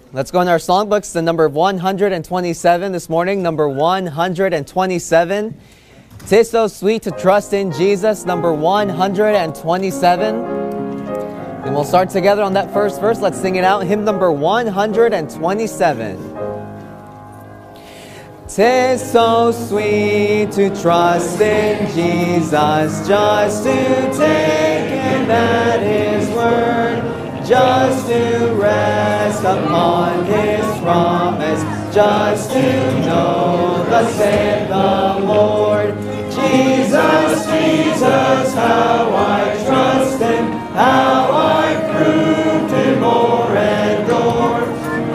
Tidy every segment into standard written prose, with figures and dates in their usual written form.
Let's go in our songbooks to number 127 this morning. Number 127. 'Tis so sweet to trust in Jesus. Number 127. And we'll start together on that first verse. Let's sing it out. Hymn number 127. 'Tis so sweet to trust in Jesus, just to take Him at His word, just to rest upon His promise, just to know thus saith the Lord. Jesus, Jesus, how I trust Him, how I proved Him o'er and o'er.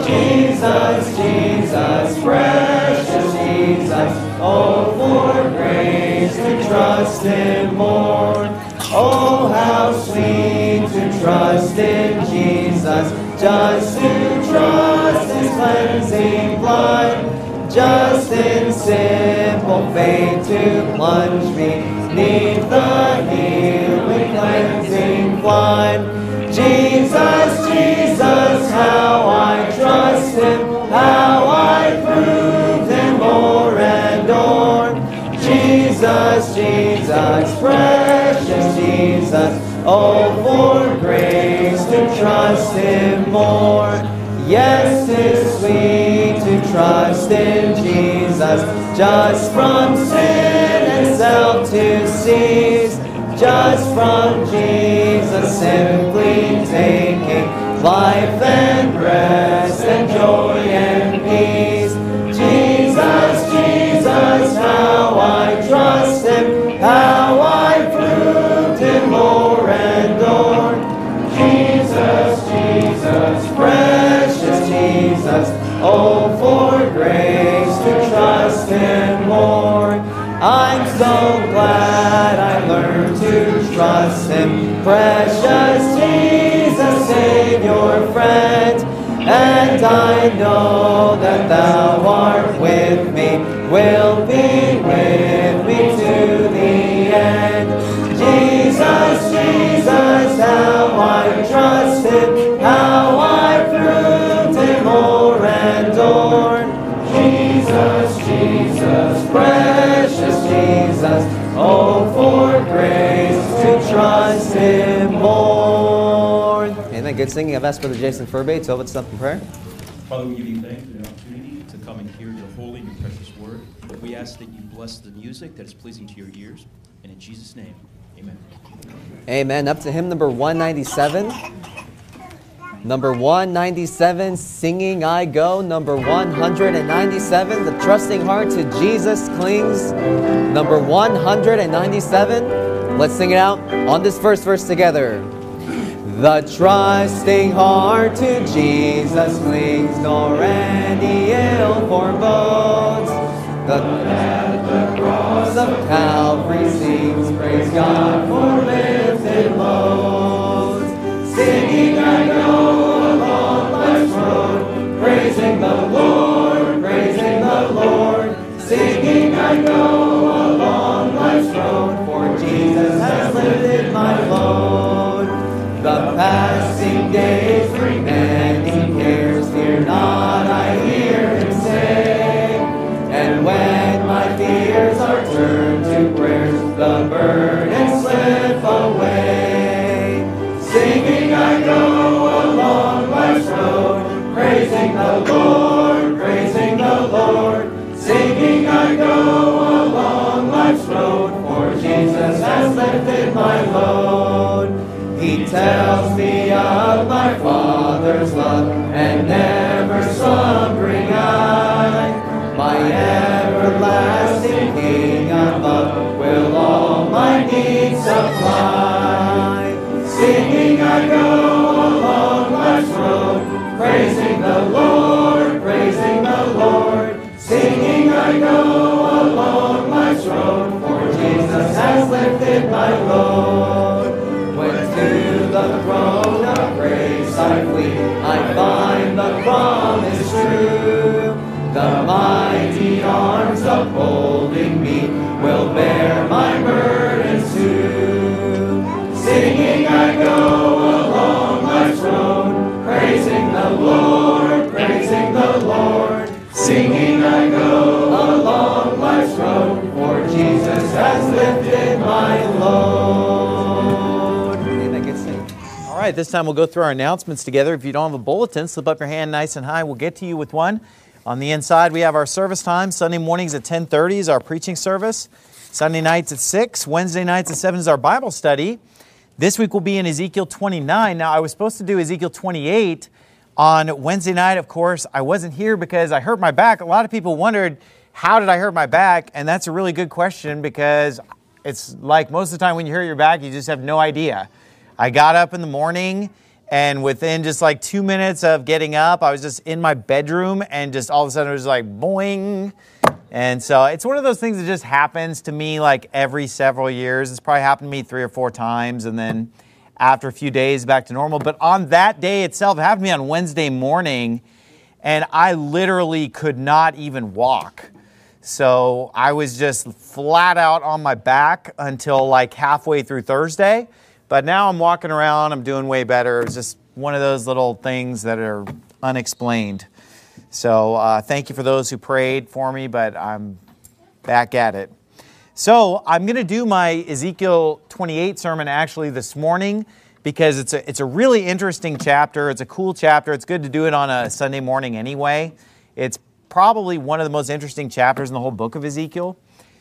Jesus, Jesus, precious Jesus, oh, for grace to trust Him more. Oh, how sweet to trust in Jesus, just to trust His cleansing blood, just in simple faith to plunge me neath the healing cleansing flood. Jesus, Jesus, how I trust Him, how I prove Him o'er and o'er. Jesus, Jesus, precious Jesus, oh, for grace to trust Him more. Yes, 'tis sweet to trust in Jesus, just from sin and self to cease, just from Jesus simply taking life and rest and joy and peace. Jesus, Jesus, how I trust Him, how I proved Him o'er and o'er. Jesus, Jesus, precious Jesus, oh, for grace to trust Him more. I'm so glad I learned to trust Him, precious Jesus, Savior, friend. And I know that Thou art with me, will be with me to the end. Jesus, Jesus, how I trust Him, how I proved Him o'er and o'er. Jesus, Jesus, precious Jesus, oh, for grace to trust Him more. Amen. Good singing. I've asked Brother Jason Furby to open us up in prayer. Father, we give you thanks for the opportunity to come and hear your holy and your precious word. We ask that you bless the music that is pleasing to your ears. And in Jesus' name, amen. Amen. Up to hymn number 197. Number 197, Singing I Go. Number 197, The Trusting Heart to Jesus Clings. Number 197. Let's sing it out on this first verse together. The trusting heart to Jesus clings, nor any ill forebodes. The cross of Calvary sings, praise God for lifted loads. Singing I go along life's road, praising the Lord, praising the Lord. Singing I go along life's road, for Jesus has lifted my load. The passing days bring many cares, fear not, I hear Him say. And when my fears are turned to prayers, the burdens slip away. Singing I go along life's road, praising the Lord, praising the Lord. Singing I go along life's road, for Jesus has lifted my load. He tells me of my Father's love and never slumbering eye. My everlasting King of love will all my needs supply. Singing I go along life's road, praising the Lord, praising the Lord. Singing I go along life's road, for Jesus has lifted my load. When to the throne of grace I flee, I find the promise true. The mighty arms upholding me will bear my burdens too. Singing I go along life's road, praising the Lord, praising right, this time we'll go through our announcements together. If you don't have a bulletin, slip up your hand nice and high. We'll get to you with one. On the inside, we have our service time. Sunday mornings at 10:30 is our preaching service. Sunday nights at 6. Wednesday nights at 7 is our Bible study. This week we'll be in Ezekiel 29. Now, I was supposed to do Ezekiel 28 on Wednesday night. Of course, I wasn't here because I hurt my back. A lot of people wondered, how did I hurt my back? And that's a really good question, because it's like most of the time when you hurt your back, you just have no idea. I got up in the morning, and within just like 2 minutes of getting up, I was just in my bedroom, and just all of a sudden it was like boing. And so it's one of those things that just happens to me like every several years. It's probably happened to me 3 or 4 times, and then after a few days back to normal. But on that day itself, it happened to me on Wednesday morning, and I literally could not even walk. So I was just flat out on my back until like halfway through Thursday. But now I'm walking around, I'm doing way better. It's just one of those little things that are unexplained. So thank you for those who prayed for me, but I'm back at it. So I'm going to do my Ezekiel 28 sermon actually this morning, because it's a really interesting chapter. It's a cool chapter. It's good to do it on a Sunday morning anyway. It's probably one of the most interesting chapters in the whole book of Ezekiel.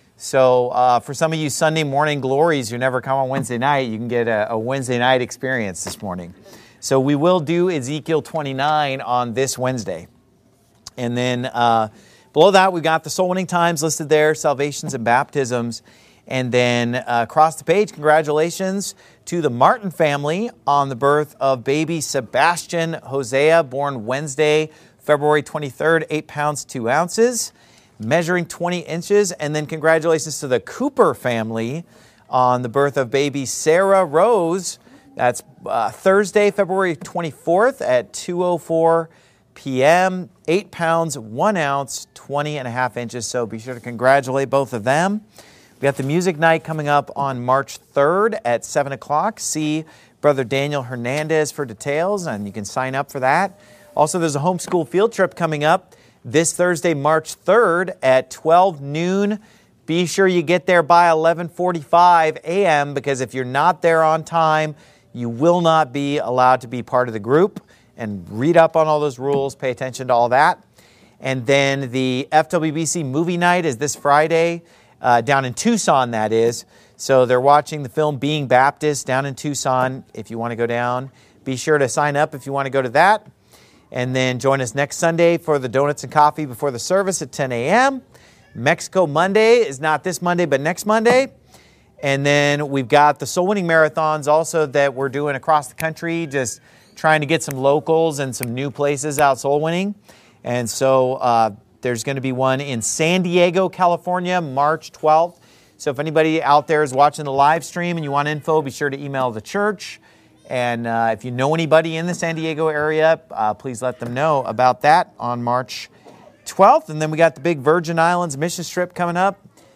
So for some of you Sunday morning glories who never come on Wednesday night, you can get a Wednesday night experience this morning. So we will do Ezekiel 29 on this Wednesday. And then below that, we've got the soul winning times listed there, salvations and baptisms. And then across the page, congratulations to the Martin family on the birth of baby Sebastian Hosea, born Wednesday, February 23rd, 8 pounds, 2 ounces. Measuring 20 inches. And then congratulations to the Cooper family on the birth of baby Sarah Rose. That's Thursday, February 24th at 2:04 p.m. 8 pounds, 1 ounce, 20 and a half inches. So be sure to congratulate both of them. We got the music night coming up on March 3rd at 7 o'clock. See Brother Daniel Hernandez for details, and you can sign up for that. Also, there's a homeschool field trip coming up this Thursday, March 3rd at 12 noon. Be sure you get there by 11:45 a.m. because if you're not there on time, you will not be allowed to be part of the group. And read up on all those rules, pay attention to all that. And then the FWBC movie night is this Friday, down in Tucson, that is. So they're watching the film Being Baptist down in Tucson. If you want to go down, be sure to sign up if you want to go to that. And then join us next Sunday for the donuts and coffee before the service at 10 a.m. Mexico Monday is not this Monday, but next Monday. And then we've got the soul winning marathons also that we're doing across the country, just trying to get some locals and some new places out soul winning. And so there's going to be one in San Diego, California, March 12th. So if anybody out there is watching the live stream and you want info, be sure to email the church. And if you know anybody in the San Diego area, please let them know about that on March 12th. And then we got the big Virgin Islands mission trip coming up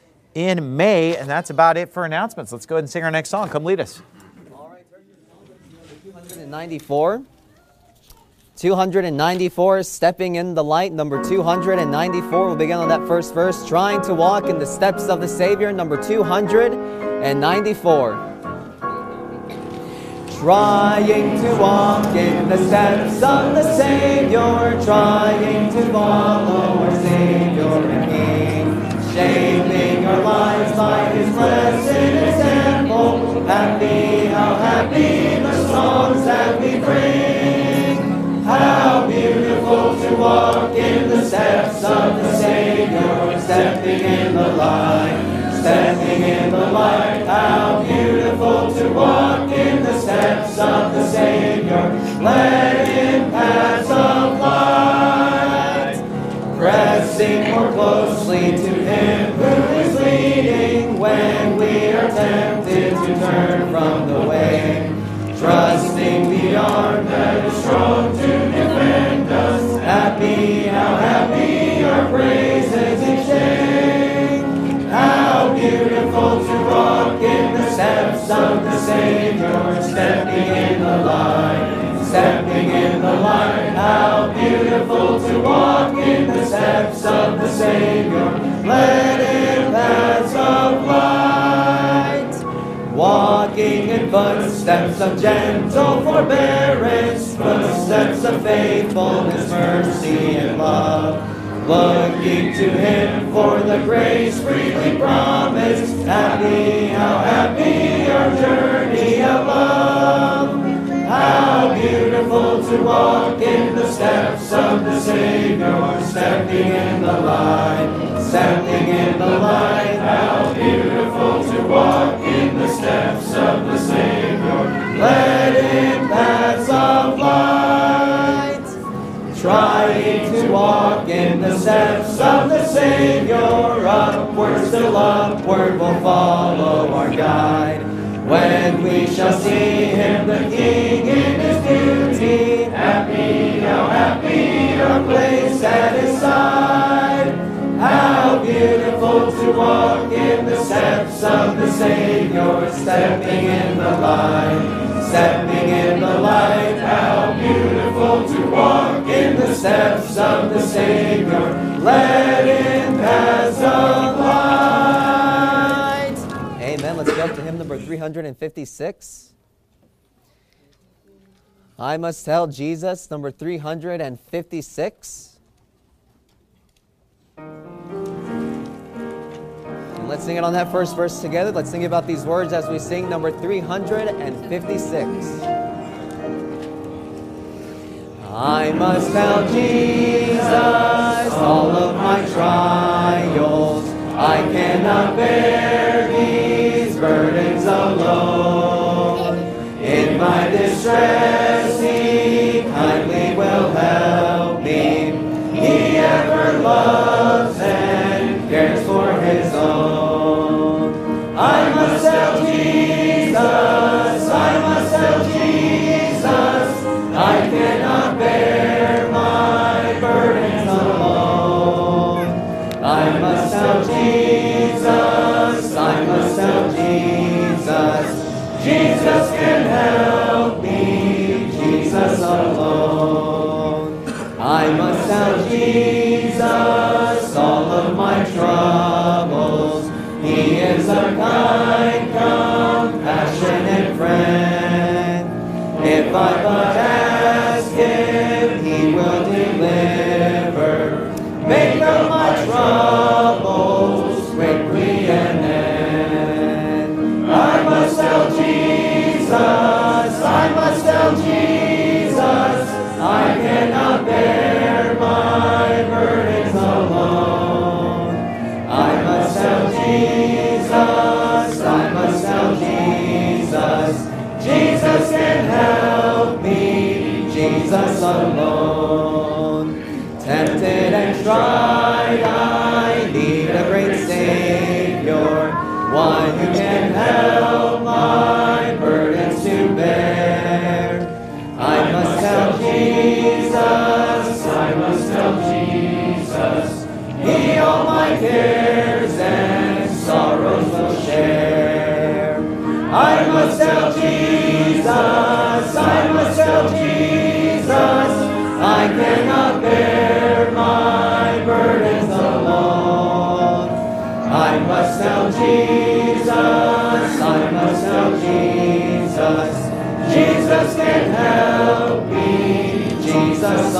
in May. And that's about it for announcements. Let's go ahead and sing our next song. Come lead us. All right, 294. 294, Stepping in the Light, number 294. We'll begin on that first verse. Trying to walk in the steps of the Savior, number 294. Trying to walk in the steps of the Savior, trying to follow our Savior and King, shaping our lives by His blessed example. Happy, how happy the songs that we bring. How beautiful to walk in the steps of the Savior, stepping in the light. Stepping in the light, how beautiful to walk in the steps of the Savior, led in paths of light. Pressing more closely to Him who is leading when we are tempted to turn from the way. Trusting the arm that is strong to defend us. Happy, how happy our praises exchange. How beautiful to walk in the steps of the Savior, stepping in the light, stepping in the light. How beautiful to walk in the steps of the Savior, led in paths of light. Walking in Footsteps of gentle forbearance, footsteps of faithfulness, mercy, and love. Looking to Him for the grace freely promised. Happy, how happy our journey of love. How beautiful to walk in the steps of the Savior, stepping in the light, stepping in the light. How beautiful to walk in the steps of the Savior, led in paths of light. Trying to walk in the steps of the Savior, upward, still upward will follow our guide. When we shall see Him, the King, in His beauty, happy, how happy our place at His side. How beautiful to walk in the steps of the Savior, stepping in the light, stepping in the light. How beautiful to walk in the steps of the Savior, led in paths of light. Amen. Let's go up to hymn number 356. I Must Tell Jesus, number 356. And let's sing it on that first verse together. Let's sing about these words as we sing number 356. I must tell Jesus all of my trials. I cannot bear these burdens alone. In my distress, He kindly will help me. He ever loves and cares for His own. I must tell Jesus, I must tell Jesus, I cannot bear my burdens alone. I must tell Jesus, I must tell Jesus, Jesus can help me, Jesus alone. I must tell Jesus all of my troubles. He is a kind, compassionate friend. If I but ask Him, He will deliver. Make of my troubles quickly an end. I must tell Jesus, I must tell Jesus, I cannot bear my burdens alone. I must tell Jesus, I must tell Jesus, Jesus can help me, Jesus alone. Tempted and tried, I need a great Savior, one who can help my burdens to bear. I must tell Jesus, I must tell Jesus, He all my cares and sorrows will share. I must tell Jesus, I must tell Jesus, I cannot bear my burdens alone. I must tell Jesus, I must tell Jesus, Jesus can help me, Jesus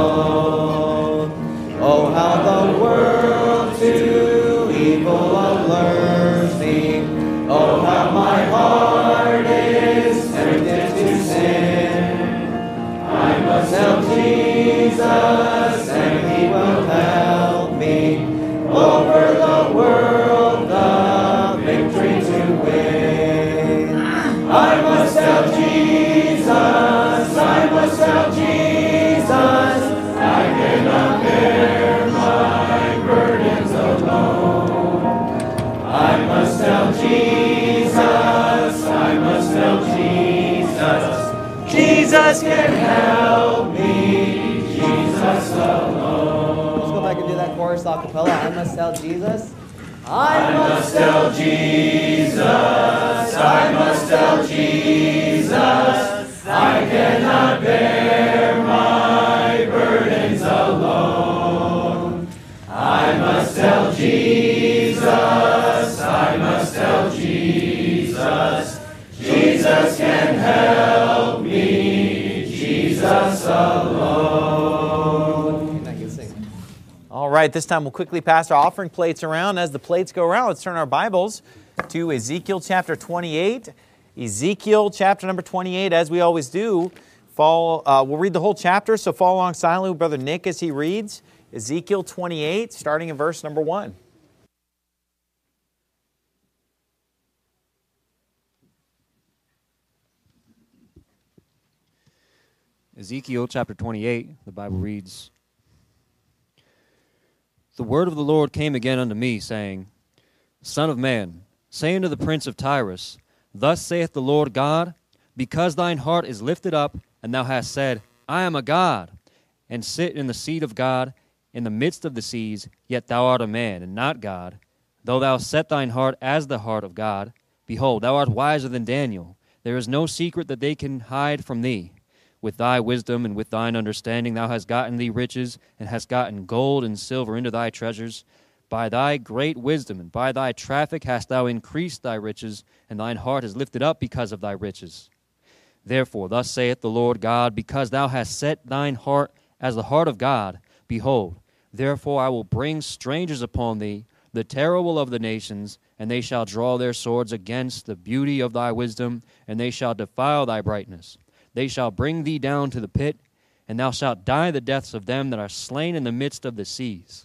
alone. Oh, how the world to evil allures me. Oh, how my heart is tempted to sin. I must tell Jesus, and He will help me over the world, the victory to win. I must tell Jesus, I must tell Jesus, I cannot bear my burdens alone. I must tell Jesus, I must tell Jesus, Jesus can help me, Jesus alone. Let's go back and do that chorus a cappella. I must tell Jesus. I must tell Jesus, I must tell Jesus, I cannot bear my burdens alone. I must tell Jesus, I must tell Jesus, Jesus right, this time we'll quickly pass our offering plates around. As the plates go around, let's turn our Bibles to Ezekiel chapter 28. Ezekiel chapter number 28, as we always do, we'll read the whole chapter, so follow along silently with Brother Nick as he reads. Ezekiel 28, starting in verse number 1. Ezekiel chapter 28, the Bible reads, The word of the Lord came again unto me, saying, Son of man, say unto the prince of Tyrus, Thus saith the Lord God, because thine heart is lifted up, and thou hast said, I am a god, and sit in the seat of God in the midst of the seas, yet thou art a man, and not God. Though thou set thine heart as the heart of God, behold, thou art wiser than Daniel. There is no secret that they can hide from thee. With thy wisdom and with thine understanding thou hast gotten thee riches, and hast gotten gold and silver into thy treasures. By thy great wisdom and by thy traffic hast thou increased thy riches, and thine heart is lifted up because of thy riches. Therefore, thus saith the Lord God, because thou hast set thine heart as the heart of God, behold, therefore I will bring strangers upon thee, the terrible of the nations, and they shall draw their swords against the beauty of thy wisdom, and they shall defile thy brightness. They shall bring thee down to the pit, and thou shalt die the deaths of them that are slain in the midst of the seas.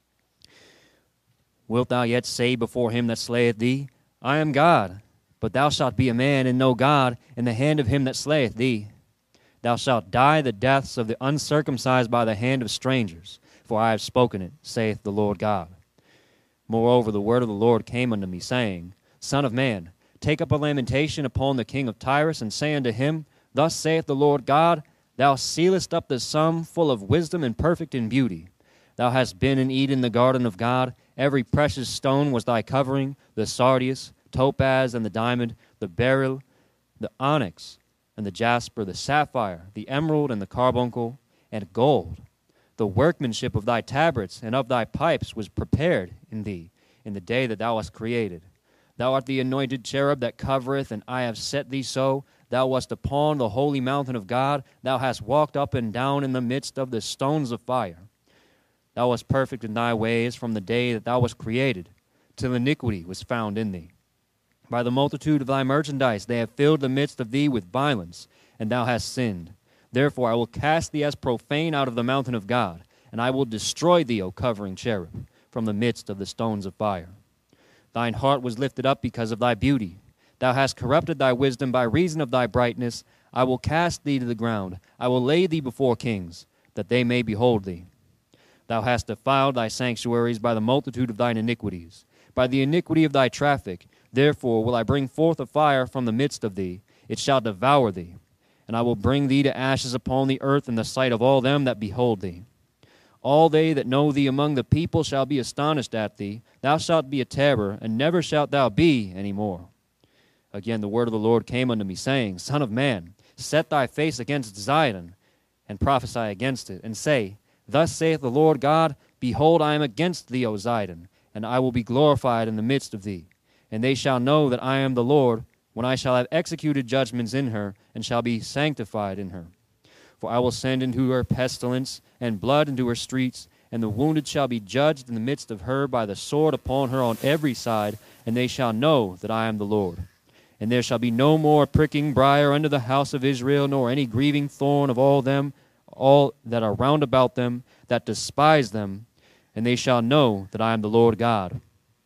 Wilt thou yet say before him that slayeth thee, I am God? But thou shalt be a man and no God in the hand of him that slayeth thee. Thou shalt die the deaths of the uncircumcised by the hand of strangers, for I have spoken it, saith the Lord God. Moreover, the word of the Lord came unto me, saying, Son of man, take up a lamentation upon the king of Tyrus, and say unto him, Thus saith the Lord God, Thou sealest up the sum full of wisdom and perfect in beauty. Thou hast been in Eden, the garden of God. Every precious stone was thy covering, the sardius, topaz, and the diamond, the beryl, the onyx, and the jasper, the sapphire, the emerald, and the carbuncle, and gold. The workmanship of thy tabrets and of thy pipes was prepared in thee in the day that thou wast created. Thou art the anointed cherub that covereth, and I have set thee so. Thou wast upon the holy mountain of God. Thou hast walked up and down in the midst of the stones of fire. Thou wast perfect in thy ways from the day that thou wast created, till iniquity was found in thee. By the multitude of thy merchandise they have filled the midst of thee with violence, and thou hast sinned. Therefore I will cast thee as profane out of the mountain of God, and I will destroy thee, O covering cherub, from the midst of the stones of fire. Thine heart was lifted up because of thy beauty. Thou hast corrupted thy wisdom by reason of thy brightness. I will cast thee to the ground. I will lay thee before kings, that they may behold thee. Thou hast defiled thy sanctuaries by the multitude of thine iniquities, by the iniquity of thy traffic. Therefore will I bring forth a fire from the midst of thee. It shall devour thee. And I will bring thee to ashes upon the earth in the sight of all them that behold thee. All they that know thee among the people shall be astonished at thee. Thou shalt be a terror, and never shalt thou be any more. Again the word of the Lord came unto me, saying, Son of man, set thy face against Zidon, and prophesy against it, and say, Thus saith the Lord God, Behold, I am against thee, O Zidon, and I will be glorified in the midst of thee. And they shall know that I am the Lord, when I shall have executed judgments in her, and shall be sanctified in her. For I will send into her pestilence, and blood into her streets, and the wounded shall be judged in the midst of her by the sword upon her on every side, and they shall know that I am the Lord. And there shall be no more pricking briar unto the house of Israel, nor any grieving thorn of all them, all that are round about them, that despise them, and they shall know that I am the Lord God.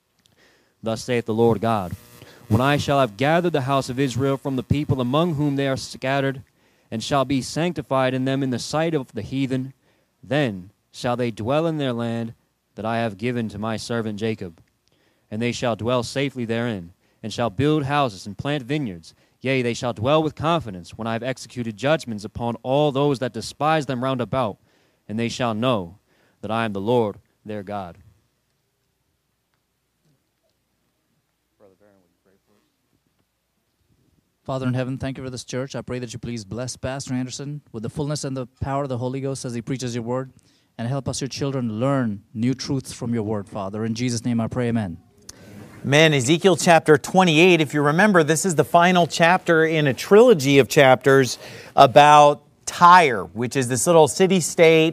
Thus saith the Lord God, When I shall have gathered the house of Israel from the people among whom they are scattered, and shall be sanctified in them in the sight of the heathen, then shall they dwell in their land that I have given to my servant Jacob. And they shall dwell safely therein, and shall build houses and plant vineyards. Yea, they shall dwell with confidence when I have executed judgments upon all those that despise them round about, and they shall know that I am the Lord their God. Father in heaven, thank you for this church. I pray that you please bless Pastor Anderson with the fullness and the power of the Holy Ghost as he preaches your word, and help us, your children, learn new truths from your word, Father. In Jesus' name I pray, amen. Amen. Ezekiel chapter 28, if you remember, this is the final chapter in a trilogy of chapters about Tyre, which is this little city-state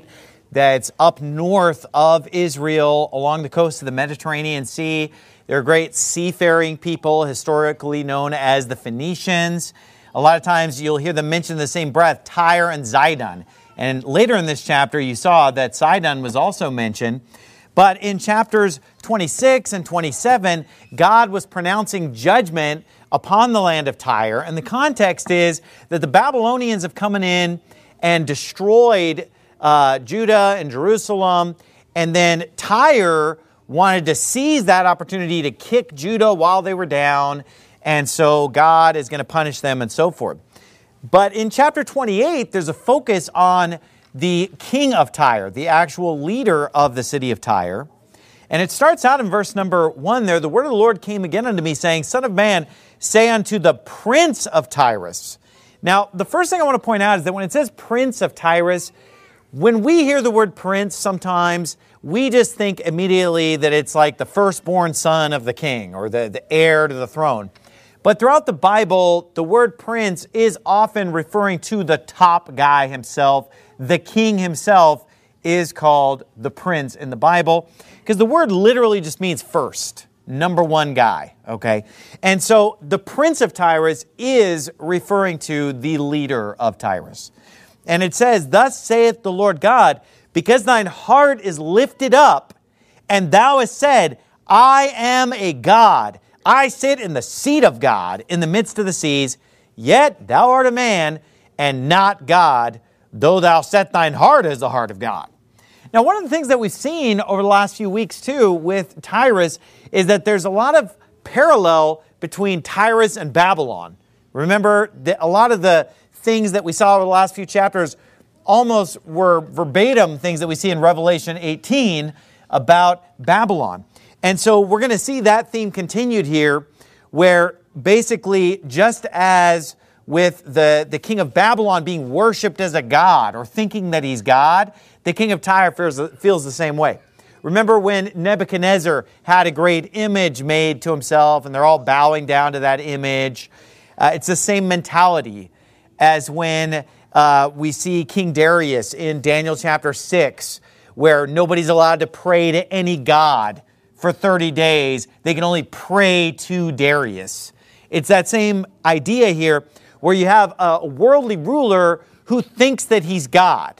that's up north of Israel along the coast of the Mediterranean Sea. They're great seafaring people, historically known as the Phoenicians. A lot of times you'll hear them mention in the same breath, Tyre and Zidon. And later in this chapter, you saw that Sidon was also mentioned. But in chapters 26 and 27, God was pronouncing judgment upon the land of Tyre. And the context is that the Babylonians have come in and destroyed Judah and Jerusalem. And then Tyre wanted to seize that opportunity to kick Judah while they were down. And so God is going to punish them and so forth. But in chapter 28, there's a focus on the king of Tyre, the actual leader of the city of Tyre. And it starts out in verse number 1 there. The word of the Lord came again unto me, saying, Son of man, say unto the prince of Tyrus. Now, the first thing I want to point out is that when it says prince of Tyrus, when we hear the word prince, sometimes we just think immediately that it's like the firstborn son of the king or the heir to the throne. But throughout the Bible, the word prince is often referring to the top guy himself. The king himself is called the prince in the Bible because the word literally just means first, number one guy, okay? And so the prince of Tyrus is referring to the leader of Tyrus. And it says, Thus saith the Lord God, because thine heart is lifted up, and thou hast said, I am a God. I sit in the seat of God in the midst of the seas, yet thou art a man and not God, though thou set thine heart as the heart of God. Now, one of the things that we've seen over the last few weeks, too, with Tyrus is that there's a lot of parallel between Tyrus and Babylon. Remember, a lot of the things that we saw over the last few chapters almost were verbatim things that we see in Revelation 18 about Babylon. And so we're going to see that theme continued here, where basically just as with the king of Babylon being worshipped as a god or thinking that he's God, the king of Tyre feels the same way. Remember when Nebuchadnezzar had a great image made to himself and they're all bowing down to that image? It's the same mentality as when we see King Darius in Daniel chapter 6, where nobody's allowed to pray to any god for 30 days. They can only pray to Darius. It's that same idea here where you have a worldly ruler who thinks that he's God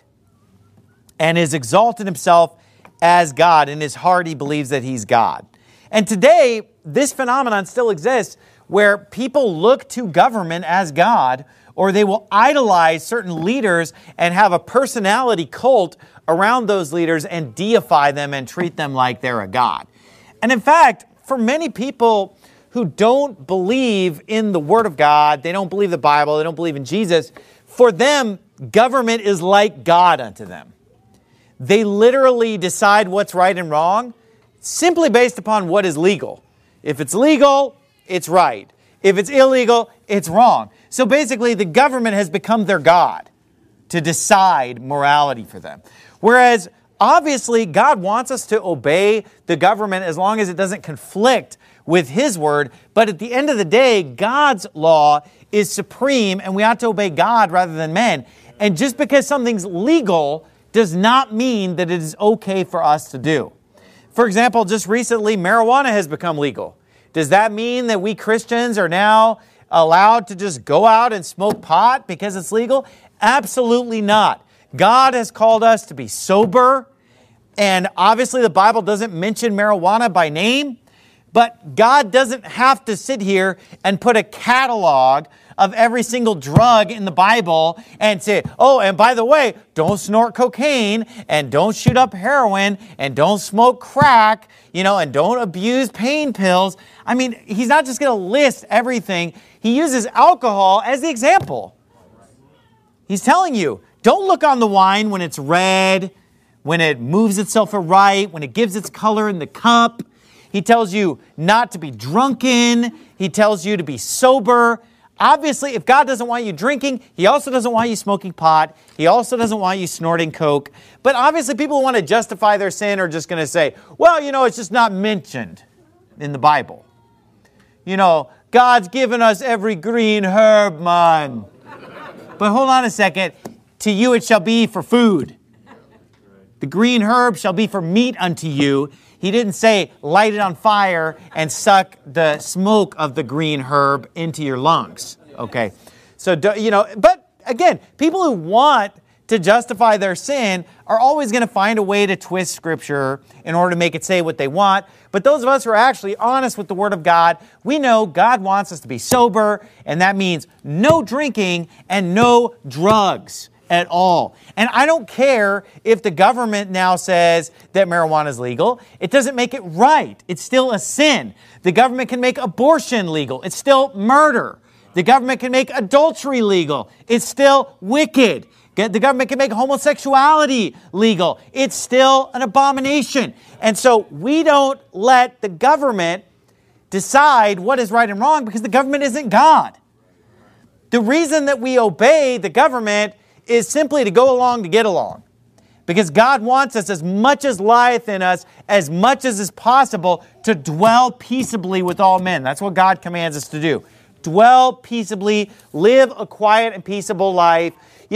and has exalted himself as God. In his heart, he believes that he's God. And today, this phenomenon still exists where people look to government as God, or they will idolize certain leaders and have a personality cult around those leaders and deify them and treat them like they're a god. And in fact, for many people who don't believe in the Word of God, they don't believe the Bible, they don't believe in Jesus, for them, government is like God unto them. They literally decide what's right and wrong simply based upon what is legal. If it's legal, it's right. If it's illegal, it's wrong. So basically, the government has become their God to decide morality for them. Whereas, obviously, God wants us to obey the government as long as it doesn't conflict with His word. But at the end of the day, God's law is supreme, and we ought to obey God rather than men. And just because something's legal does not mean that it is okay for us to do. For example, just recently, marijuana has become legal. Does that mean that we Christians are now allowed to just go out and smoke pot because it's legal? Absolutely not. God has called us to be sober, and obviously the Bible doesn't mention marijuana by name, but God doesn't have to sit here and put a catalog of every single drug in the Bible and say, oh, and by the way, don't snort cocaine, and don't shoot up heroin, and don't smoke crack, and don't abuse pain pills. I mean, He's not just going to list everything. He uses alcohol as the example. He's telling you, don't look on the wine when it's red, when it moves itself aright, when it gives its color in the cup. He tells you not to be drunken. He tells you to be sober. Obviously, if God doesn't want you drinking, He also doesn't want you smoking pot. He also doesn't want you snorting coke. But obviously, people who want to justify their sin are just going to say, well, it's just not mentioned in the Bible. God's given us every green herb, man. But hold on a second. To you it shall be for food. The green herb shall be for meat unto you. He didn't say light it on fire and suck the smoke of the green herb into your lungs. Okay. So, but again, people who want to justify their sin are always going to find a way to twist Scripture in order to make it say what they want. But those of us who are actually honest with the Word of God, we know God wants us to be sober, and that means no drinking and no drugs at all. And I don't care if the government now says that marijuana is legal. It doesn't make it right. It's still a sin. The government can make abortion legal. It's still murder. The government can make adultery legal. It's still wicked. The government can make homosexuality legal. It's still an abomination. And so we don't let the government decide what is right and wrong because the government isn't God. The reason that we obey the government is simply to go along to get along. Because God wants us, as much as lieth in us, as much as is possible, to dwell peaceably with all men. That's what God commands us to do. Dwell peaceably, live a quiet and peaceable life.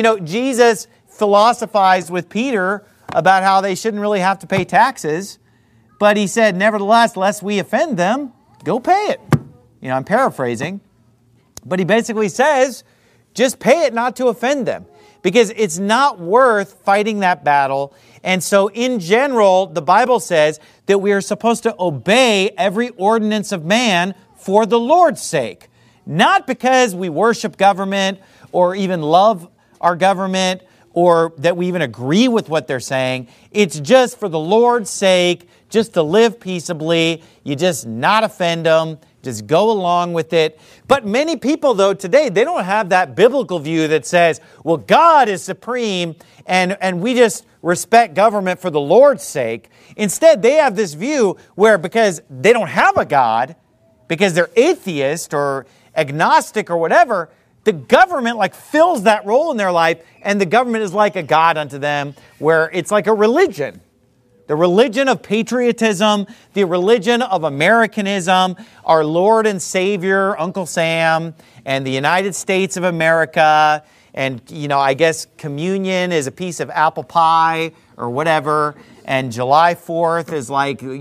Jesus philosophized with Peter about how they shouldn't really have to pay taxes. But he said, nevertheless, lest we offend them, go pay it. I'm paraphrasing. But he basically says, just pay it not to offend them. Because it's not worth fighting that battle. And so in general, the Bible says that we are supposed to obey every ordinance of man for the Lord's sake. Not because we worship government or even love our government or that we even agree with what they're saying. It's just for the Lord's sake, just to live peaceably. You just not offend them. Just go along with it. But many people, though, today, they don't have that biblical view that says, well, God is supreme and we just respect government for the Lord's sake. Instead, they have this view where because they don't have a God, because they're atheist or agnostic or whatever, the government fills that role in their life, and the government is like a god unto them, where it's like a religion. The religion of patriotism, the religion of Americanism, our Lord and Savior, Uncle Sam, and the United States of America, and, I guess communion is a piece of apple pie or whatever, and July 4th is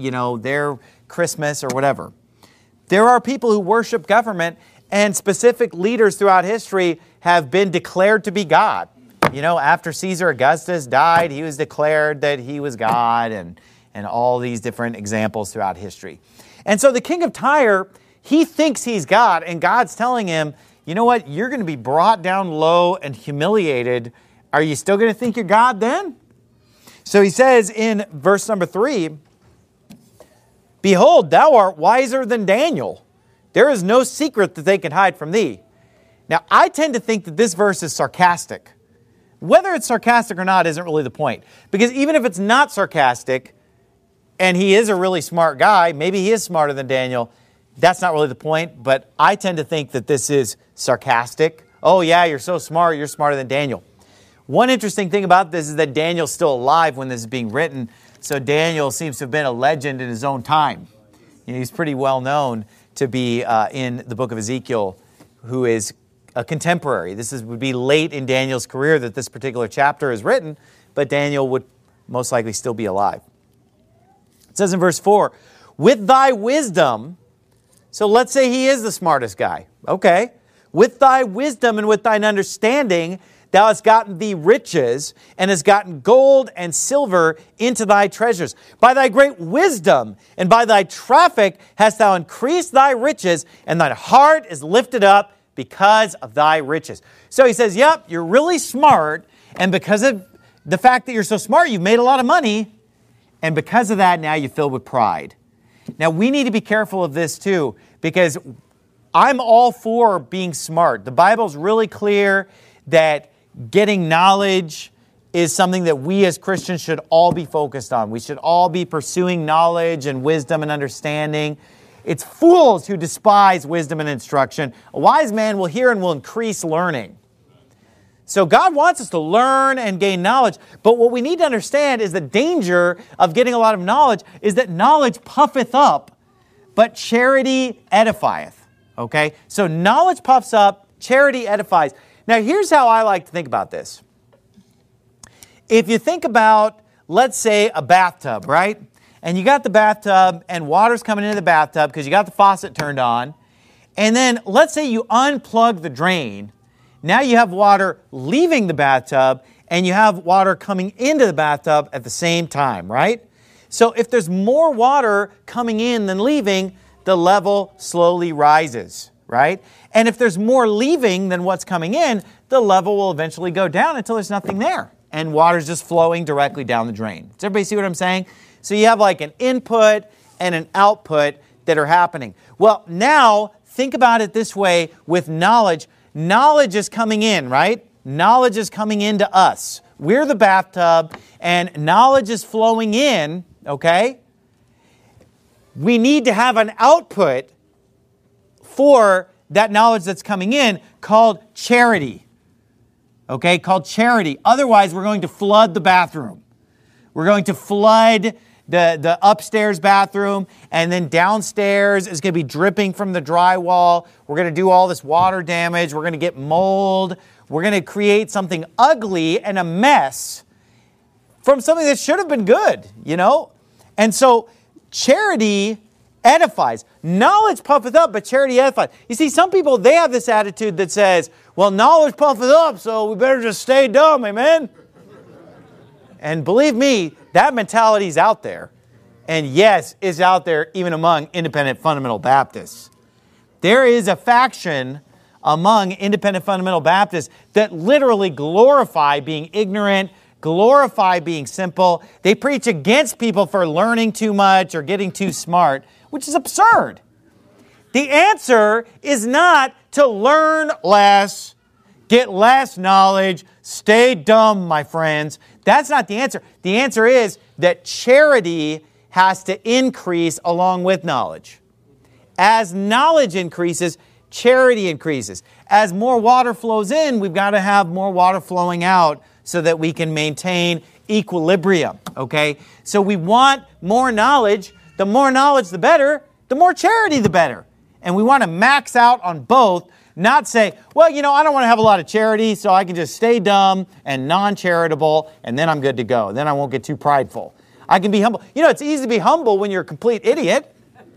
their Christmas or whatever. There are people who worship government, and specific leaders throughout history have been declared to be God. After Caesar Augustus died, he was declared that he was God, and all these different examples throughout history. And so the king of Tyre, he thinks he's God, and God's telling him, you know what, you're going to be brought down low and humiliated. Are you still going to think you're God then? So he says in verse number 3, behold, thou art wiser than Daniel. There is no secret that they can hide from thee. Now, I tend to think that this verse is sarcastic. Whether it's sarcastic or not isn't really the point. Because even if it's not sarcastic, and he is a really smart guy, maybe he is smarter than Daniel, that's not really the point. But I tend to think that this is sarcastic. Oh yeah, you're so smart, you're smarter than Daniel. One interesting thing about this is that Daniel's still alive when this is being written. So Daniel seems to have been a legend in his own time. He's pretty well known to be in the book of Ezekiel, who is a contemporary. Would be late in Daniel's career that this particular chapter is written, but Daniel would most likely still be alive. It says in verse 4, with thy wisdom, so let's say he is the smartest guy. Okay. With thy wisdom and with thine understanding, thou hast gotten thee riches, and hast gotten gold and silver into thy treasures. By thy great wisdom and by thy traffic hast thou increased thy riches, and thine heart is lifted up because of thy riches. So he says, yep, you're really smart, and because of the fact that you're so smart, you've made a lot of money, and because of that, now you're filled with pride. Now, we need to be careful of this too, because I'm all for being smart. The Bible's really clear that getting knowledge is something that we as Christians should all be focused on. We should all be pursuing knowledge and wisdom and understanding. It's fools who despise wisdom and instruction. A wise man will hear and will increase learning. So God wants us to learn and gain knowledge. But what we need to understand is the danger of getting a lot of knowledge is that knowledge puffeth up, but charity edifieth. Okay? So knowledge puffs up, charity edifies. Now here's how I like to think about this. If you think about let's say a bathtub, right? And you got the bathtub and water's coming into the bathtub because you got the faucet turned on. And then let's say you unplug the drain. Now you have water leaving the bathtub and you have water coming into the bathtub at the same time, right? So if there's more water coming in than leaving, the level slowly rises, right? And if there's more leaving than what's coming in, the level will eventually go down until there's nothing there. And water's just flowing directly down the drain. Does everybody see what I'm saying? So you have like an input and an output that are happening. Well, now think about it this way with knowledge. Knowledge is coming in, right? Knowledge is coming into us. We're the bathtub and knowledge is flowing in, okay? We need to have an output for that knowledge that's coming in called charity. Okay, called charity. Otherwise, we're going to flood the bathroom. We're going to flood the upstairs bathroom, and then downstairs is going to be dripping from the drywall. We're going to do all this water damage. We're going to get mold. We're going to create something ugly and a mess from something that should have been good, you know? And so charity edifies. Knowledge puffeth up, but charity edifies. You see, some people, they have this attitude that says, well, knowledge puffeth up, so we better just stay dumb, amen? And believe me, that mentality is out there. And yes, it's out there even among independent fundamental Baptists. There is a faction among independent fundamental Baptists that literally glorify being ignorant, glorify being simple. They preach against people for learning too much or getting too smart, which is absurd. The answer is not to learn less, get less knowledge, stay dumb, my friends. That's not the answer. The answer is that charity has to increase along with knowledge. As knowledge increases, charity increases. As more water flows in, we've got to have more water flowing out so that we can maintain equilibrium, okay? So we want more knowledge. The more knowledge, the better. The more charity, the better. And we want to max out on both, not say, well, you know, I don't want to have a lot of charity, so I can just stay dumb and non-charitable, and then I'm good to go. Then I won't get too prideful. I can be humble. You know, it's easy to be humble when you're a complete idiot.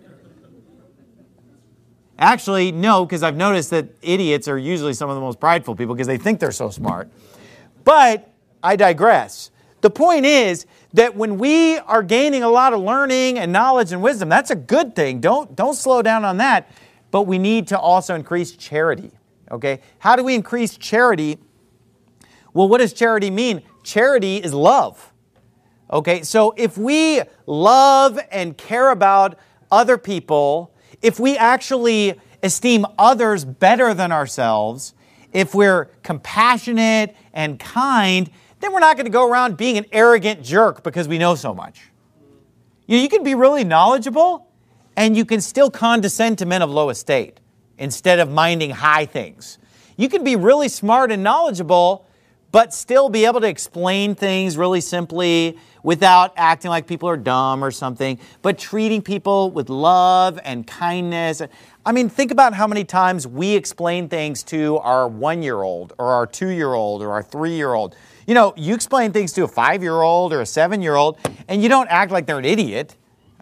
Actually, no, because I've noticed that idiots are usually some of the most prideful people because they think they're so smart. But I digress. The point is that when we are gaining a lot of learning and knowledge and wisdom, that's a good thing. Don't slow down on that. But we need to also increase charity. Okay? How do we increase charity? Well, what does charity mean? Charity is love. Okay, so if we love and care about other people, if we actually esteem others better than ourselves, if we're compassionate and kind, then we're not going to go around being an arrogant jerk because we know so much. You can be really knowledgeable and you can still condescend to men of low estate instead of minding high things. You can be really smart and knowledgeable but still be able to explain things really simply without acting like people are dumb or something, but treating people with love and kindness. I mean, think about how many times we explain things to our 1-year-old or our 2-year-old or our 3-year-old. You know, you explain things to a 5-year-old or a 7-year-old, and you don't act like they're an idiot.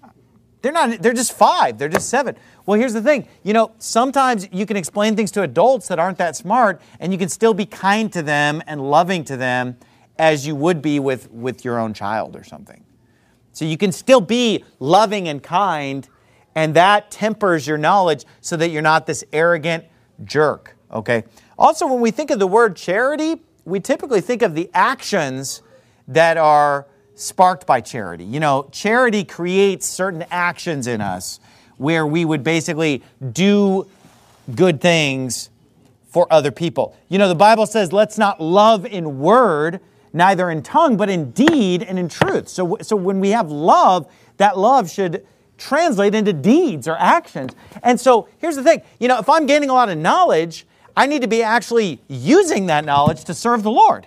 They're just 5, they're just 7. Well, here's the thing. You know, sometimes you can explain things to adults that aren't that smart, and you can still be kind to them and loving to them as you would be with your own child or something. So you can still be loving and kind, and that tempers your knowledge so that you're not this arrogant jerk, okay? Also, when we think of the word charity, we typically think of the actions that are sparked by charity. You know, charity creates certain actions in us where we would basically do good things for other people. You know, the Bible says, let's not love in word, neither in tongue, but in deed and in truth. So when we have love, that love should translate into deeds or actions. And so here's the thing. You know, if I'm gaining a lot of knowledge, I need to be actually using that knowledge to serve the Lord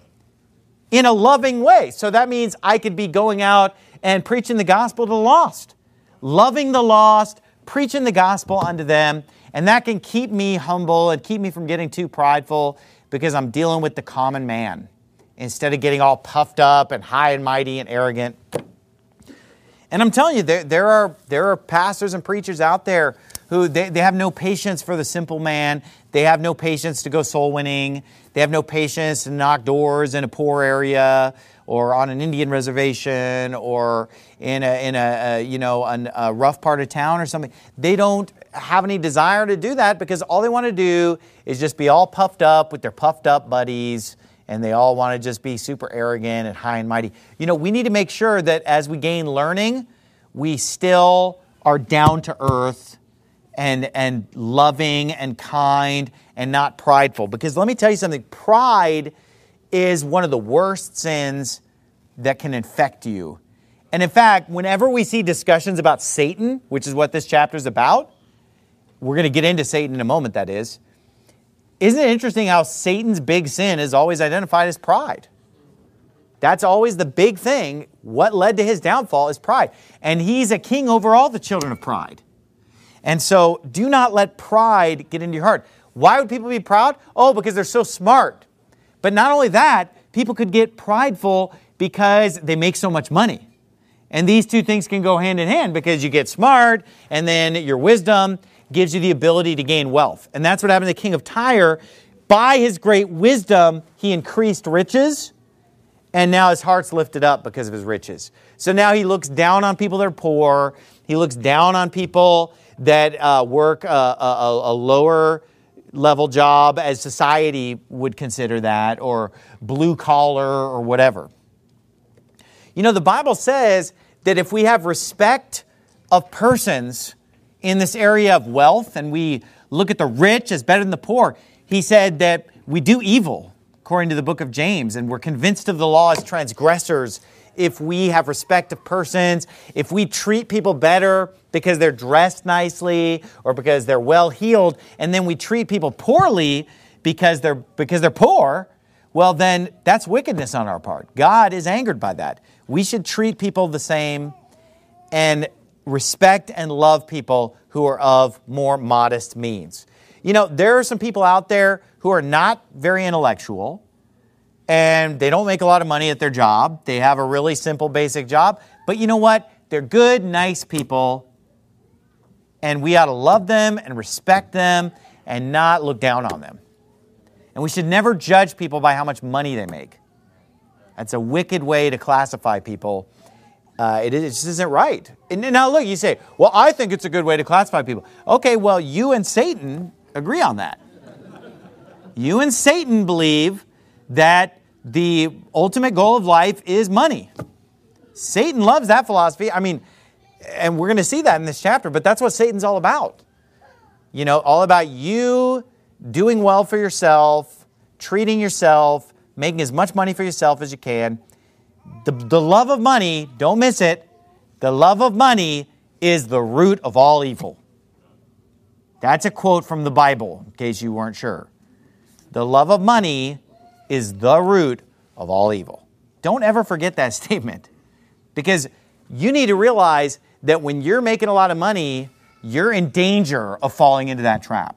in a loving way. So that means I could be going out and preaching the gospel to the lost, loving the lost, preaching the gospel unto them, and that can keep me humble and keep me from getting too prideful because I'm dealing with the common man instead of getting all puffed up and high and mighty and arrogant. And I'm telling you, there are pastors and preachers out there who they have no patience for the simple man. They have no patience to go soul winning. They have no patience to knock doors in a poor area or on an Indian reservation or in a rough part of town or something. They don't have any desire to do that because all they want to do is just be all puffed up with their puffed up buddies, and they all want to just be super arrogant and high and mighty. You know, we need to make sure that as we gain learning, we still are down to earth and loving and kind and not prideful. Because let me tell you something, pride is one of the worst sins that can infect you. And in fact, whenever we see discussions about Satan, which is what this chapter is about, we're going to get into Satan in a moment, that is. Isn't it interesting how Satan's big sin is always identified as pride? That's always the big thing. What led to his downfall is pride. And he's a king over all the children of pride. And so do not let pride get into your heart. Why would people be proud? Oh, because they're so smart. But not only that, people could get prideful because they make so much money. And these two things can go hand in hand because you get smart and then your wisdom gives you the ability to gain wealth. And that's what happened to the king of Tyre. By his great wisdom, he increased riches, and now his heart's lifted up because of his riches. So now he looks down on people that are poor. He looks down on people that work a lower level job as society would consider that, or blue collar or whatever. You know, the Bible says that if we have respect of persons in this area of wealth and we look at the rich as better than the poor, he said that we do evil, according to the book of James, and we're convinced of the law as transgressors if we have respect of persons, if we treat people better because they're dressed nicely or because they're well-heeled, and then we treat people poorly because they're poor, well, then that's wickedness on our part. God is angered by that. We should treat people the same and respect and love people who are of more modest means. You know, there are some people out there who are not very intellectual, and they don't make a lot of money at their job. They have a really simple, basic job. But you know what? They're good, nice people, and we ought to love them and respect them and not look down on them. And we should never judge people by how much money they make. That's a wicked way to classify people. It just isn't right. And now look, you say, well, I think it's a good way to classify people. Okay, well, you and Satan agree on that. You and Satan believe that the ultimate goal of life is money. Satan loves that philosophy. I mean, and we're going to see that in this chapter, but that's what Satan's all about. You know, all about you doing well for yourself, treating yourself, making as much money for yourself as you can. The love of money, don't miss it, the love of money is the root of all evil. That's a quote from the Bible, in case you weren't sure. The love of money is the root of all evil. Don't ever forget that statement, because you need to realize that when you're making a lot of money, you're in danger of falling into that trap.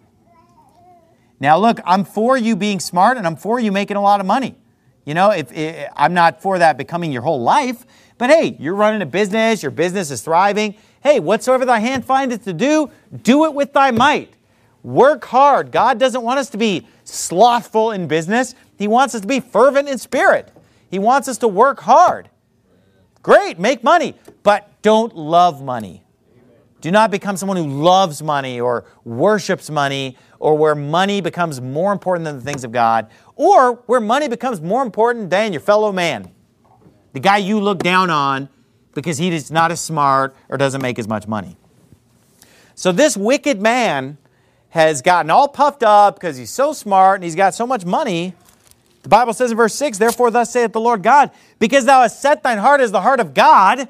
Now look, I'm for you being smart and I'm for you making a lot of money. You know, I'm not for that becoming your whole life, but hey, you're running a business, your business is thriving. Hey, whatsoever thy hand findeth to do it with thy might. Work hard. God doesn't want us to be slothful in business. He wants us to be fervent in spirit. He wants us to work hard. Great, make money, but don't love money. Do not become someone who loves money or worships money, or where money becomes more important than the things of God, or where money becomes more important than your fellow man, the guy you look down on because he is not as smart or doesn't make as much money. So this wicked man has gotten all puffed up because he's so smart and he's got so much money. The Bible says in verse 6, therefore thus saith the Lord God, because thou hast set thine heart as the heart of God,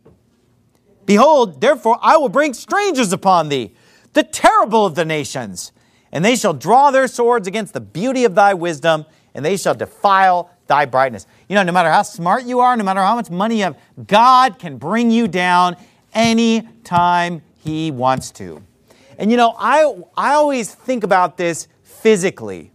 behold, therefore I will bring strangers upon thee, the terrible of the nations, and they shall draw their swords against the beauty of thy wisdom, and they shall defile thy brightness. You know, no matter how smart you are, no matter how much money you have, God can bring you down any time He wants to. And you know, I always think about this physically.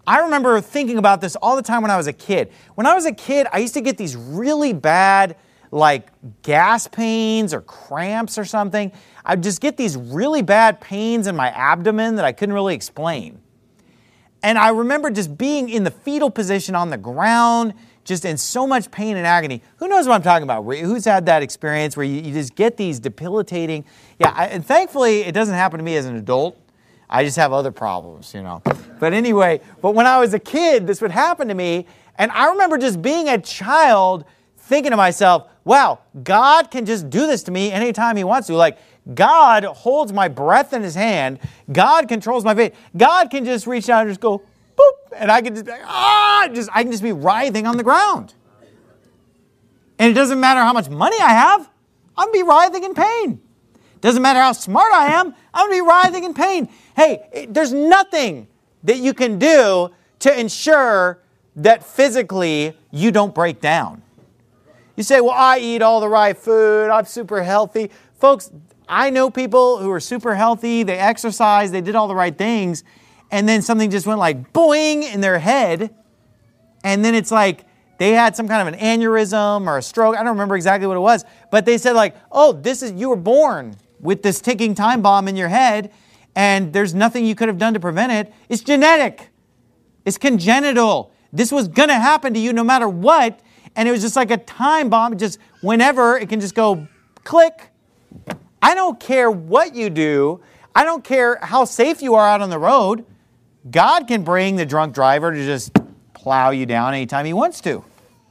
I remember thinking about this all the time when I was a kid. When I was a kid, I used to get these really bad, like gas pains or cramps or something. I'd just get these really bad pains in my abdomen that I couldn't really explain. And I remember just being in the fetal position on the ground, just in so much pain and agony. Who knows what I'm talking about? Who's had that experience where you just get these debilitating... and thankfully, it doesn't happen to me as an adult. I just have other problems, But anyway, but when I was a kid, this would happen to me. And I remember just being a child thinking to myself, wow, God can just do this to me anytime He wants to. Like, God holds my breath in His hand. God controls my fate. God can just reach out and just go, boop, and I can just be like, I can just be writhing on the ground. And it doesn't matter how much money I have, I'm going to be writhing in pain. Doesn't matter how smart I am, I'm going to be writhing in pain. Hey, there's nothing that you can do to ensure that physically you don't break down. You say, well, I eat all the right food, I'm super healthy. Folks, I know people who are super healthy, they exercise, they did all the right things, and then something just went like boing in their head, and then it's like they had some kind of an aneurysm or a stroke. I don't remember exactly what it was, but they said like, oh, you were born with this ticking time bomb in your head, and there's nothing you could have done to prevent it. It's genetic. It's congenital. This was going to happen to you no matter what, and it was just like a time bomb. Just whenever, it can just go click. I don't care what you do. I don't care how safe you are out on the road. God can bring the drunk driver to just plow you down anytime He wants to.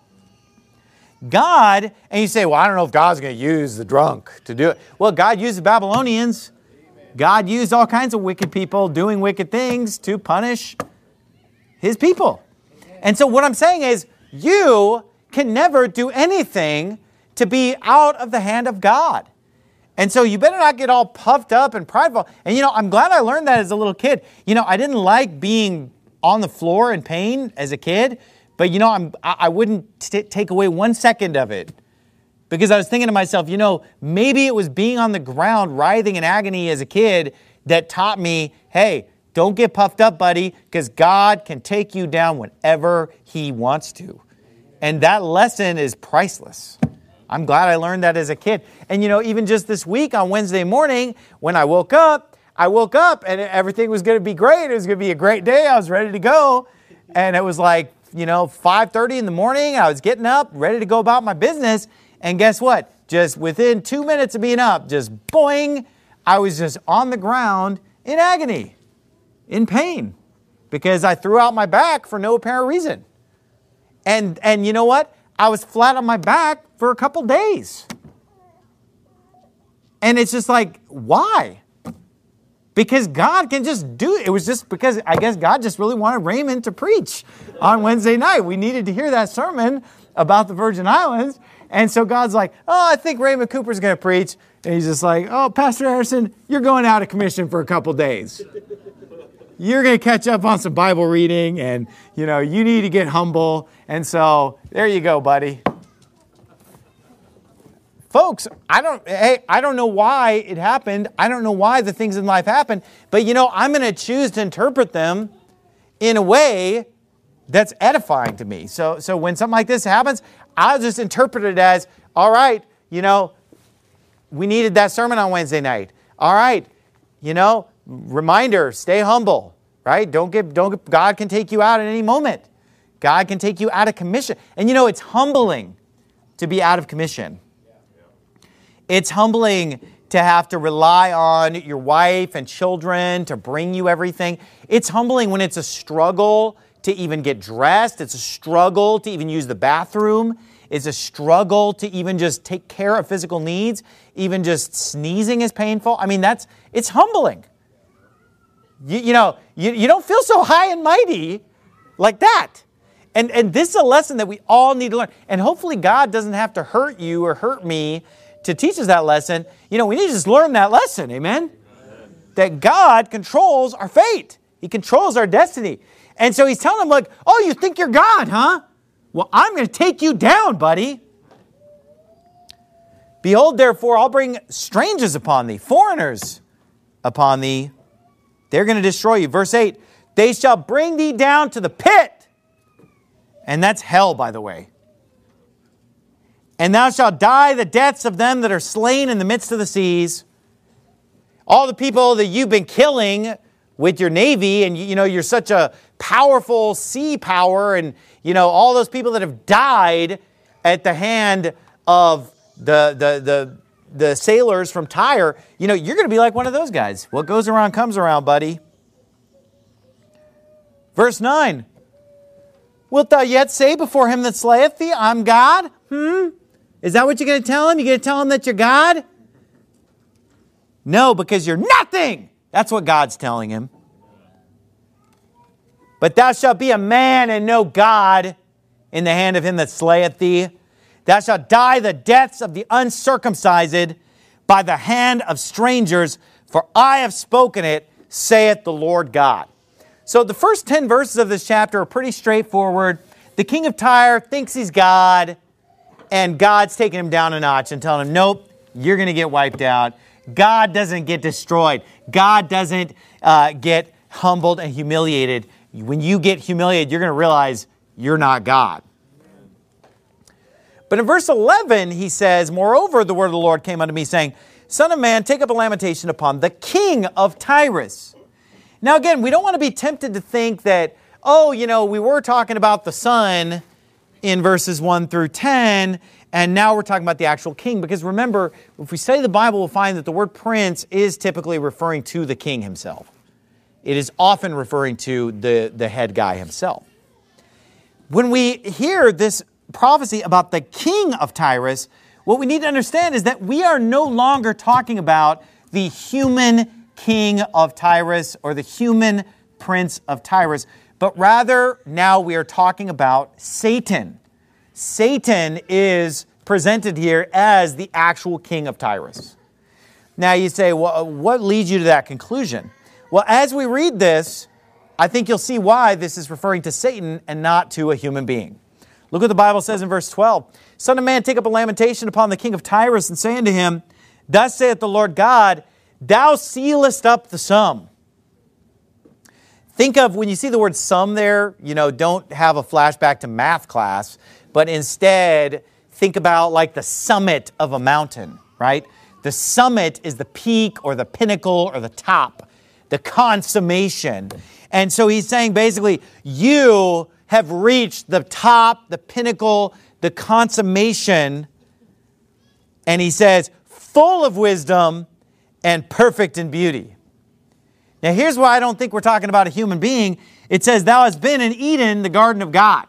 God, and you say, well, I don't know if God's going to use the drunk to do it. Well, God used the Babylonians. God used all kinds of wicked people doing wicked things to punish His people. And so what I'm saying is, you can never do anything to be out of the hand of God. And so you better not get all puffed up and prideful. And I'm glad I learned that as a little kid. I didn't like being on the floor in pain as a kid, but I wouldn't take away 1 second of it. Because I was thinking to myself, maybe it was being on the ground writhing in agony as a kid that taught me, hey, don't get puffed up, buddy, because God can take you down whenever He wants to. And that lesson is priceless. I'm glad I learned that as a kid. And even just this week on Wednesday morning, when I woke up and everything was going to be great. It was going to be a great day. I was ready to go. And it was like, 5:30 in the morning. I was getting up, ready to go about my business. And guess what? Just within 2 minutes of being up, just boing, I was just on the ground in agony, in pain, because I threw out my back for no apparent reason. And you know what? I was flat on my back for a couple days. And it's just like, why? Because God can just do it. It was just because I guess God just really wanted Raymond to preach on Wednesday night. We needed to hear that sermon about the Virgin Islands. And so God's like, oh, I think Raymond Cooper's going to preach. And He's just like, oh, Pastor Harrison, you're going out of commission for a couple days. You're going to catch up on some Bible reading, and, you need to get humble. And so there you go, buddy. Folks, I don't know why it happened. I don't know why the things in life happen. But, I'm going to choose to interpret them in a way that's edifying to me. So when something like this happens, I'll just interpret it as, all right, we needed that sermon on Wednesday night. All right, reminder, stay humble, right? God can take you out at any moment. God can take you out of commission. And it's humbling to be out of commission. It's humbling to have to rely on your wife and children to bring you everything. It's humbling when it's a struggle to even get dressed. It's a struggle to even use the bathroom. It's a struggle to even just take care of physical needs. Even just sneezing is painful. I mean, it's humbling. You don't feel so high and mighty like that. And this is a lesson that we all need to learn. And hopefully God doesn't have to hurt you or hurt me to teach us that lesson. We need to just learn that lesson, amen? That God controls our fate. He controls our destiny. And so He's telling them, like, oh, you think you're God, huh? Well, I'm going to take you down, buddy. Behold, therefore, I'll bring strangers upon thee, foreigners upon thee. They're going to destroy you. Verse 8, They shall bring thee down to the pit. And that's hell, by the way. And thou shalt die the deaths of them that are slain in the midst of the seas. All the people that you've been killing with your navy, and you're such a powerful sea power, and all those people that have died at the hand of the sailors from Tyre, you're going to be like one of those guys. What goes around comes around, buddy. Verse 9. Wilt thou yet say before him that slayeth thee, I'm God? Is that what you're going to tell him? You're going to tell him that you're God? No, because you're nothing. That's what God's telling him. But thou shalt be a man and no God in the hand of him that slayeth thee. Thou shalt die the deaths of the uncircumcised by the hand of strangers, for I have spoken it, saith the Lord God. So the first 10 verses of this chapter are pretty straightforward. The king of Tyre thinks he's God, and God's taking him down a notch and telling him, nope, you're going to get wiped out. God doesn't get destroyed. God doesn't get humbled and humiliated. When you get humiliated, you're going to realize you're not God. But in verse 11, he says, moreover, the word of the Lord came unto me, saying, Son of man, take up a lamentation upon the king of Tyrus. Now again, we don't want to be tempted to think that, we were talking about the son in verses 1 through 10, and now we're talking about the actual king. Because remember, if we study the Bible, we'll find that the word prince is typically referring to the king himself. It is often referring to the head guy himself. When we hear this prophecy about the king of Tyrus, what we need to understand is that we are no longer talking about the human king of Tyrus or the human prince of Tyrus, but rather now we are talking about Satan. Satan is presented here as the actual king of Tyrus. Now you say, well, what leads you to that conclusion? Well, as we read this, I think you'll see why this is referring to Satan and not to a human being. Look what the Bible says in verse 12. Son of man, take up a lamentation upon the king of Tyrus, and say unto him, Thus saith the Lord God, Thou sealest up the sum. Think of, when you see the word sum there, don't have a flashback to math class, but instead think about like the summit of a mountain, right? The summit is the peak or the pinnacle or the top, the consummation. And so he's saying basically, you have reached the top, the pinnacle, the consummation. And he says, full of wisdom and perfect in beauty. Now here's why I don't think we're talking about a human being. It says, thou hast been in Eden, the garden of God.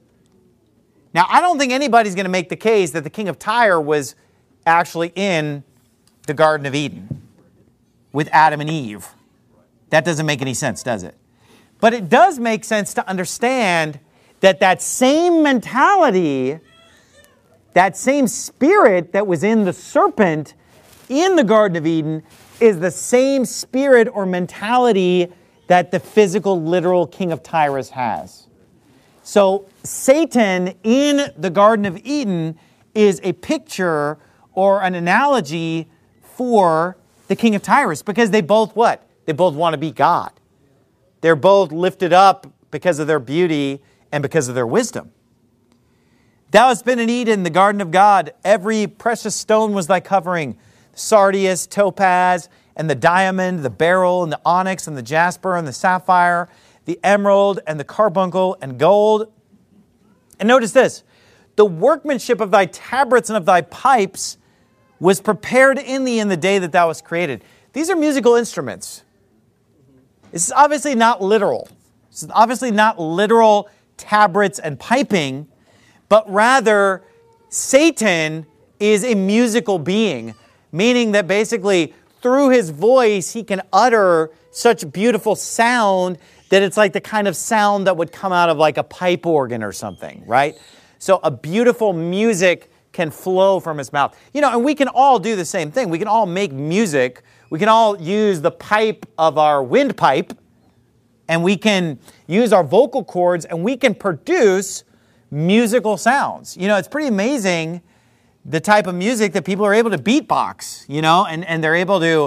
Now I don't think anybody's going to make the case that the king of Tyre was actually in the Garden of Eden with Adam and Eve. That doesn't make any sense, does it? But it does make sense to understand that that same mentality, that same spirit that was in the serpent in the Garden of Eden is the same spirit or mentality that the physical, literal king of Tyrus has. So Satan in the Garden of Eden is a picture or an analogy for the king of Tyrus, because they both what? They both want to be God. They're both lifted up because of their beauty and because of their wisdom. Thou hast been in Eden, the garden of God. Every precious stone was thy covering. Sardius, topaz, and the diamond, the beryl, and the onyx, and the jasper, and the sapphire, the emerald, and the carbuncle, and gold. And notice this, the workmanship of thy tabrets and of thy pipes was prepared in thee in the day that thou wast created. These are musical instruments. This is obviously not literal. This is obviously not literal tabrets and piping, but rather Satan is a musical being, meaning that basically through his voice he can utter such beautiful sound that it's like the kind of sound that would come out of like a pipe organ or something, right? So a beautiful music can flow from his mouth. And we can all do the same thing. We can all make music. We can all use the pipe of our windpipe, and we can use our vocal cords, and we can produce musical sounds. It's pretty amazing the type of music that people are able to beatbox, and they're able to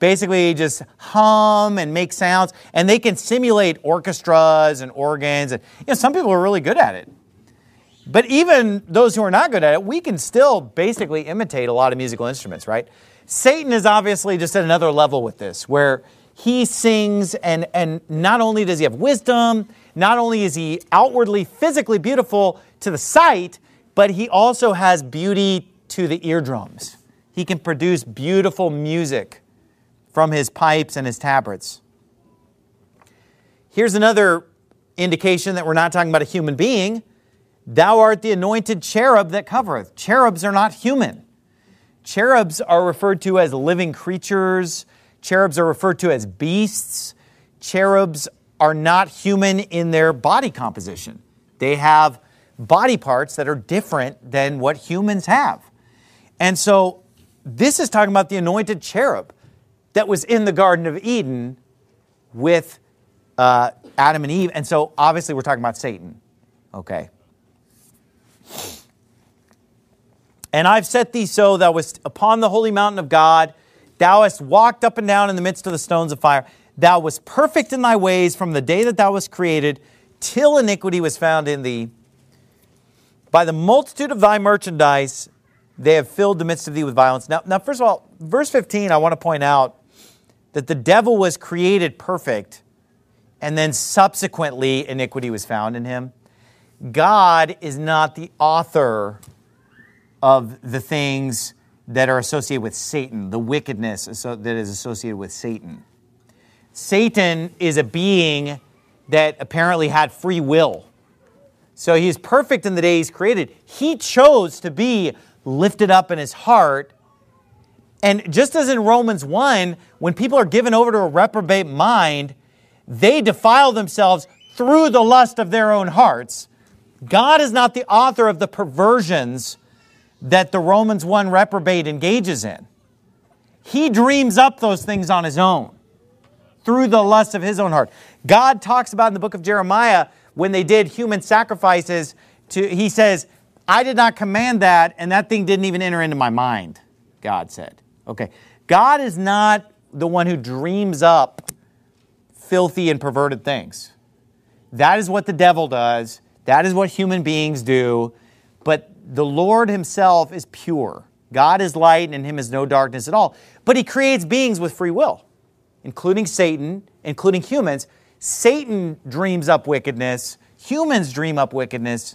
basically just hum and make sounds, and they can simulate orchestras and organs. And some people are really good at it. But even those who are not good at it, we can still basically imitate a lot of musical instruments, right? Satan is obviously just at another level with this, where he sings, and not only does he have wisdom, not only is he outwardly, physically beautiful to the sight, but he also has beauty to the eardrums. He can produce beautiful music from his pipes and his tabrets. Here's another indication that we're not talking about a human being. Thou art the anointed cherub that covereth. Cherubs are not human. Cherubs are referred to as living creatures. Cherubs are referred to as beasts. Cherubs are not human in their body composition. They have body parts that are different than what humans have. And so this is talking about the anointed cherub that was in the Garden of Eden with Adam and Eve. And so obviously we're talking about Satan. Okay. And I've set thee so, thou wast upon the holy mountain of God. Thou hast walked up and down in the midst of the stones of fire. Thou wast perfect in thy ways from the day that thou wast created, till iniquity was found in thee. By the multitude of thy merchandise, they have filled the midst of thee with violence. Now, first of all, verse 15, I want to point out that the devil was created perfect, and then subsequently iniquity was found in him. God is not the author of the things that are associated with Satan, the wickedness that is associated with Satan. Satan is a being that apparently had free will. So he is perfect in the day he's created. He chose to be lifted up in his heart. And just as in Romans 1, when people are given over to a reprobate mind, they defile themselves through the lust of their own hearts. God is not the author of the perversions that the Romans 1 reprobate engages in. He dreams up those things on his own through the lust of his own heart. God talks about in the book of Jeremiah when they did human sacrifices, he says, I did not command that, and that thing didn't even enter into my mind, God said. Okay, God is not the one who dreams up filthy and perverted things. That is what the devil does. That is what human beings do. But the Lord himself is pure. God is light, and in him is no darkness at all. But he creates beings with free will, including Satan, including humans. Satan dreams up wickedness. Humans dream up wickedness.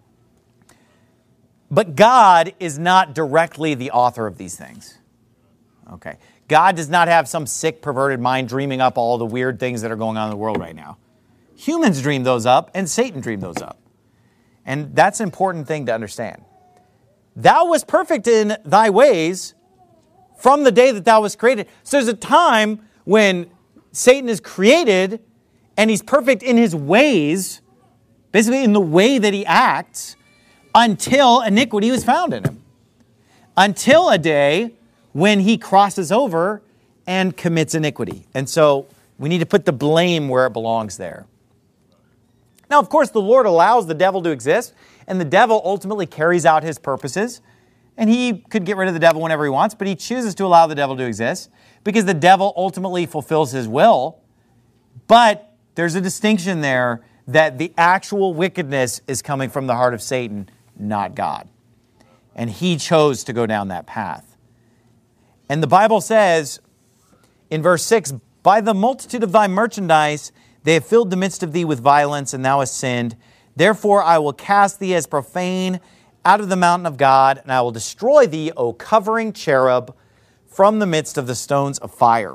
But God is not directly the author of these things. Okay. God does not have some sick, perverted mind dreaming up all the weird things that are going on in the world right now. Humans dream those up, and Satan dreamed those up. And that's an important thing to understand. Thou wast perfect in thy ways from the day that thou wast created. So there's a time when Satan is created and he's perfect in his ways, basically in the way that he acts, until iniquity was found in him. Until a day when he crosses over and commits iniquity. And so we need to put the blame where it belongs there. Now, of course, the Lord allows the devil to exist, and the devil ultimately carries out his purposes. And he could get rid of the devil whenever he wants, but he chooses to allow the devil to exist because the devil ultimately fulfills his will. But there's a distinction there that the actual wickedness is coming from the heart of Satan, not God. And he chose to go down that path. And the Bible says in verse 6, by the multitude of thy merchandise, they have filled the midst of thee with violence, and thou hast sinned. Therefore I will cast thee as profane out of the mountain of God, and I will destroy thee, O covering cherub, from the midst of the stones of fire.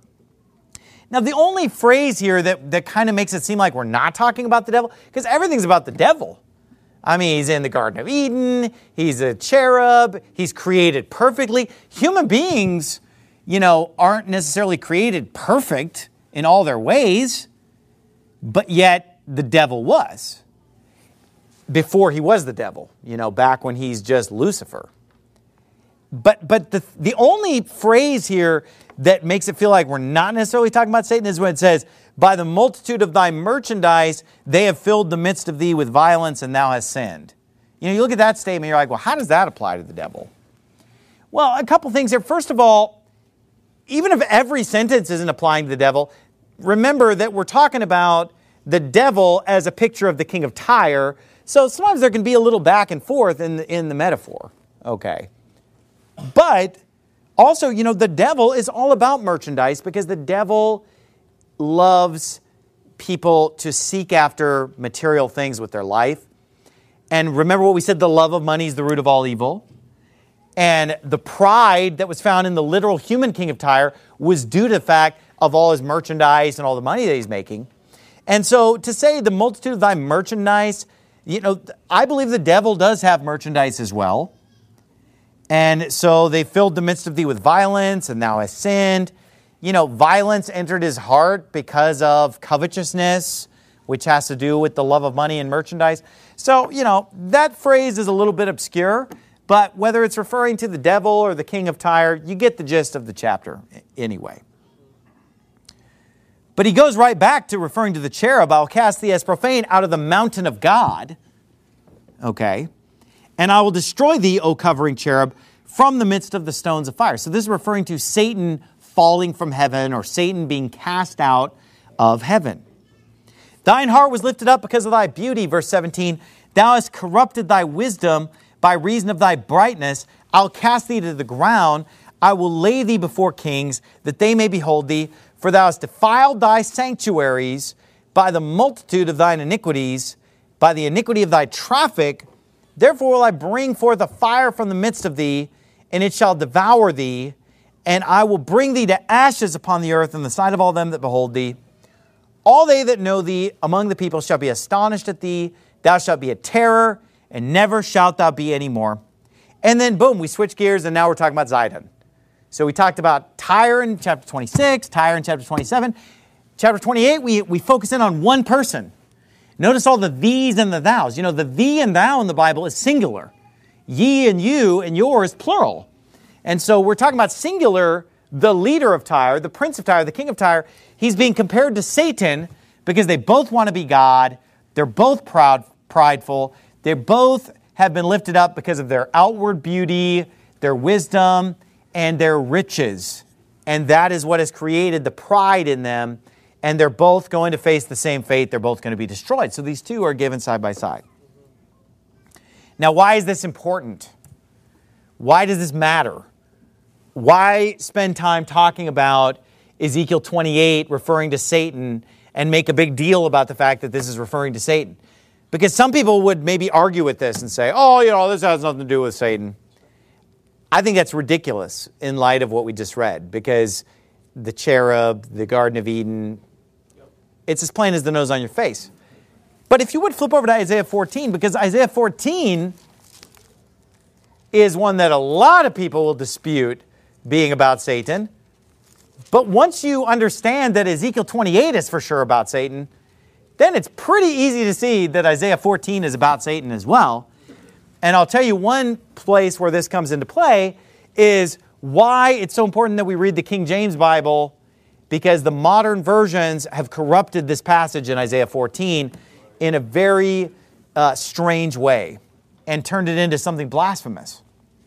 Now, the only phrase here that kind of makes it seem like we're not talking about the devil, because everything's about the devil. I mean, he's in the Garden of Eden, he's a cherub, he's created perfectly. Human beings, aren't necessarily created perfect in all their ways, but yet the devil was. Before he was the devil, back when he's just Lucifer. But the only phrase here that makes it feel like we're not necessarily talking about Satan is when it says, by the multitude of thy merchandise, they have filled the midst of thee with violence, and thou hast sinned. You look at that statement, you're like, well, how does that apply to the devil? Well, a couple things here. First of all, even if every sentence isn't applying to the devil, remember that we're talking about the devil as a picture of the king of Tyre. So sometimes there can be a little back and forth in the metaphor. Okay. But also, you know, the devil is all about merchandise because the devil loves people to seek after material things with their life. And remember what we said, the love of money is the root of all evil. And the pride that was found in the literal human king of Tyre was due to the fact of all his merchandise and all the money that he's making. And so to say the multitude of thy merchandise, you know, I believe the devil does have merchandise as well. And so they filled the midst of thee with violence and thou hast sinned. You know, violence entered his heart because of covetousness, which has to do with the love of money and merchandise. So, you know, that phrase is a little bit obscure, but whether it's referring to the devil or the king of Tyre, you get the gist of the chapter anyway. But he goes right back to referring to the cherub, I'll cast thee as profane out of the mountain of God. Okay. And I will destroy thee, O covering cherub, from the midst of the stones of fire. So this is referring to Satan falling from heaven or Satan being cast out of heaven. Thine heart was lifted up because of thy beauty, verse 17. Thou hast corrupted thy wisdom by reason of thy brightness. I'll cast thee to the ground. I will lay thee before kings, that they may behold thee. For thou hast defiled thy sanctuaries by the multitude of thine iniquities, by the iniquity of thy traffic. Therefore will I bring forth a fire from the midst of thee, and it shall devour thee. And I will bring thee to ashes upon the earth in the sight of all them that behold thee. All they that know thee among the people shall be astonished at thee. Thou shalt be a terror, and never shalt thou be any more. And then boom, we switch gears, and now we're talking about Zidon. So we talked about Tyre in chapter 26, Tyre in chapter 27. Chapter 28, we focus in on one person. Notice all the these and the thous. You know, the thee and thou in the Bible is singular. Ye and you and yours, plural. And so we're talking about singular, the leader of Tyre, the prince of Tyre, the king of Tyre. He's being compared to Satan because they both want to be God. They're both prideful. They both have been lifted up because of their outward beauty, their wisdom, and their riches. And that is what has created the pride in them. And they're both going to face the same fate. They're both going to be destroyed. So these two are given side by side. Now, why is this important? Why does this matter? Why spend time talking about Ezekiel 28 referring to Satan and make a big deal about the fact that this is referring to Satan? Because some people would maybe argue with this and say, oh, you know, this has nothing to do with Satan. I think that's ridiculous in light of what we just read, because the cherub, the Garden of Eden, it's as plain as the nose on your face. But if you would flip over to Isaiah 14, because Isaiah 14 is one that a lot of people will dispute being about Satan. But once you understand that Ezekiel 28 is for sure about Satan, then it's pretty easy to see that Isaiah 14 is about Satan as well. And I'll tell you one place where this comes into play is why it's so important that we read the King James Bible, because the modern versions have corrupted this passage in Isaiah 14 in a very strange way and turned it into something blasphemous.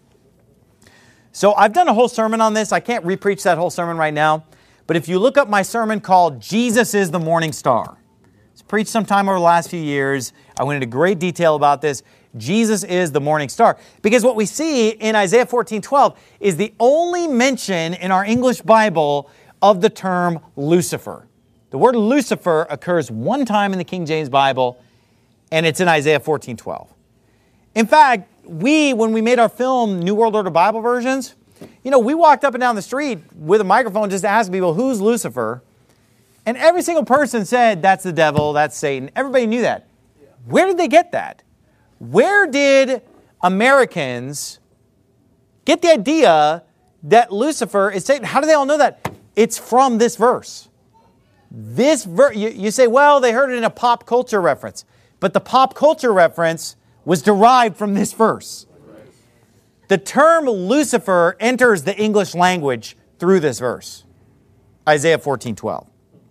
So I've done a whole sermon on this. I can't repreach that whole sermon right now. But if you look up my sermon called Jesus is the Morning Star, it's preached sometime over the last few years. I went into great detail about this. Jesus is the morning star. Because what we see in Isaiah 14:12 is the only mention in our English Bible of the term Lucifer. The word Lucifer occurs one time in the King James Bible, and it's in Isaiah 14:12. In fact, when we made our film, New World Order Bible Versions, you know, we walked up and down the street with a microphone just asking people, who's Lucifer? And every single person said, that's the devil, that's Satan. Everybody knew that. Where did they get that? Where did Americans get the idea that Lucifer is Satan? How do they all know that? It's from this verse. This verse, you say, well, they heard it in a pop culture reference. But the pop culture reference was derived from this verse. The term Lucifer enters the English language through this verse. Isaiah 14:12.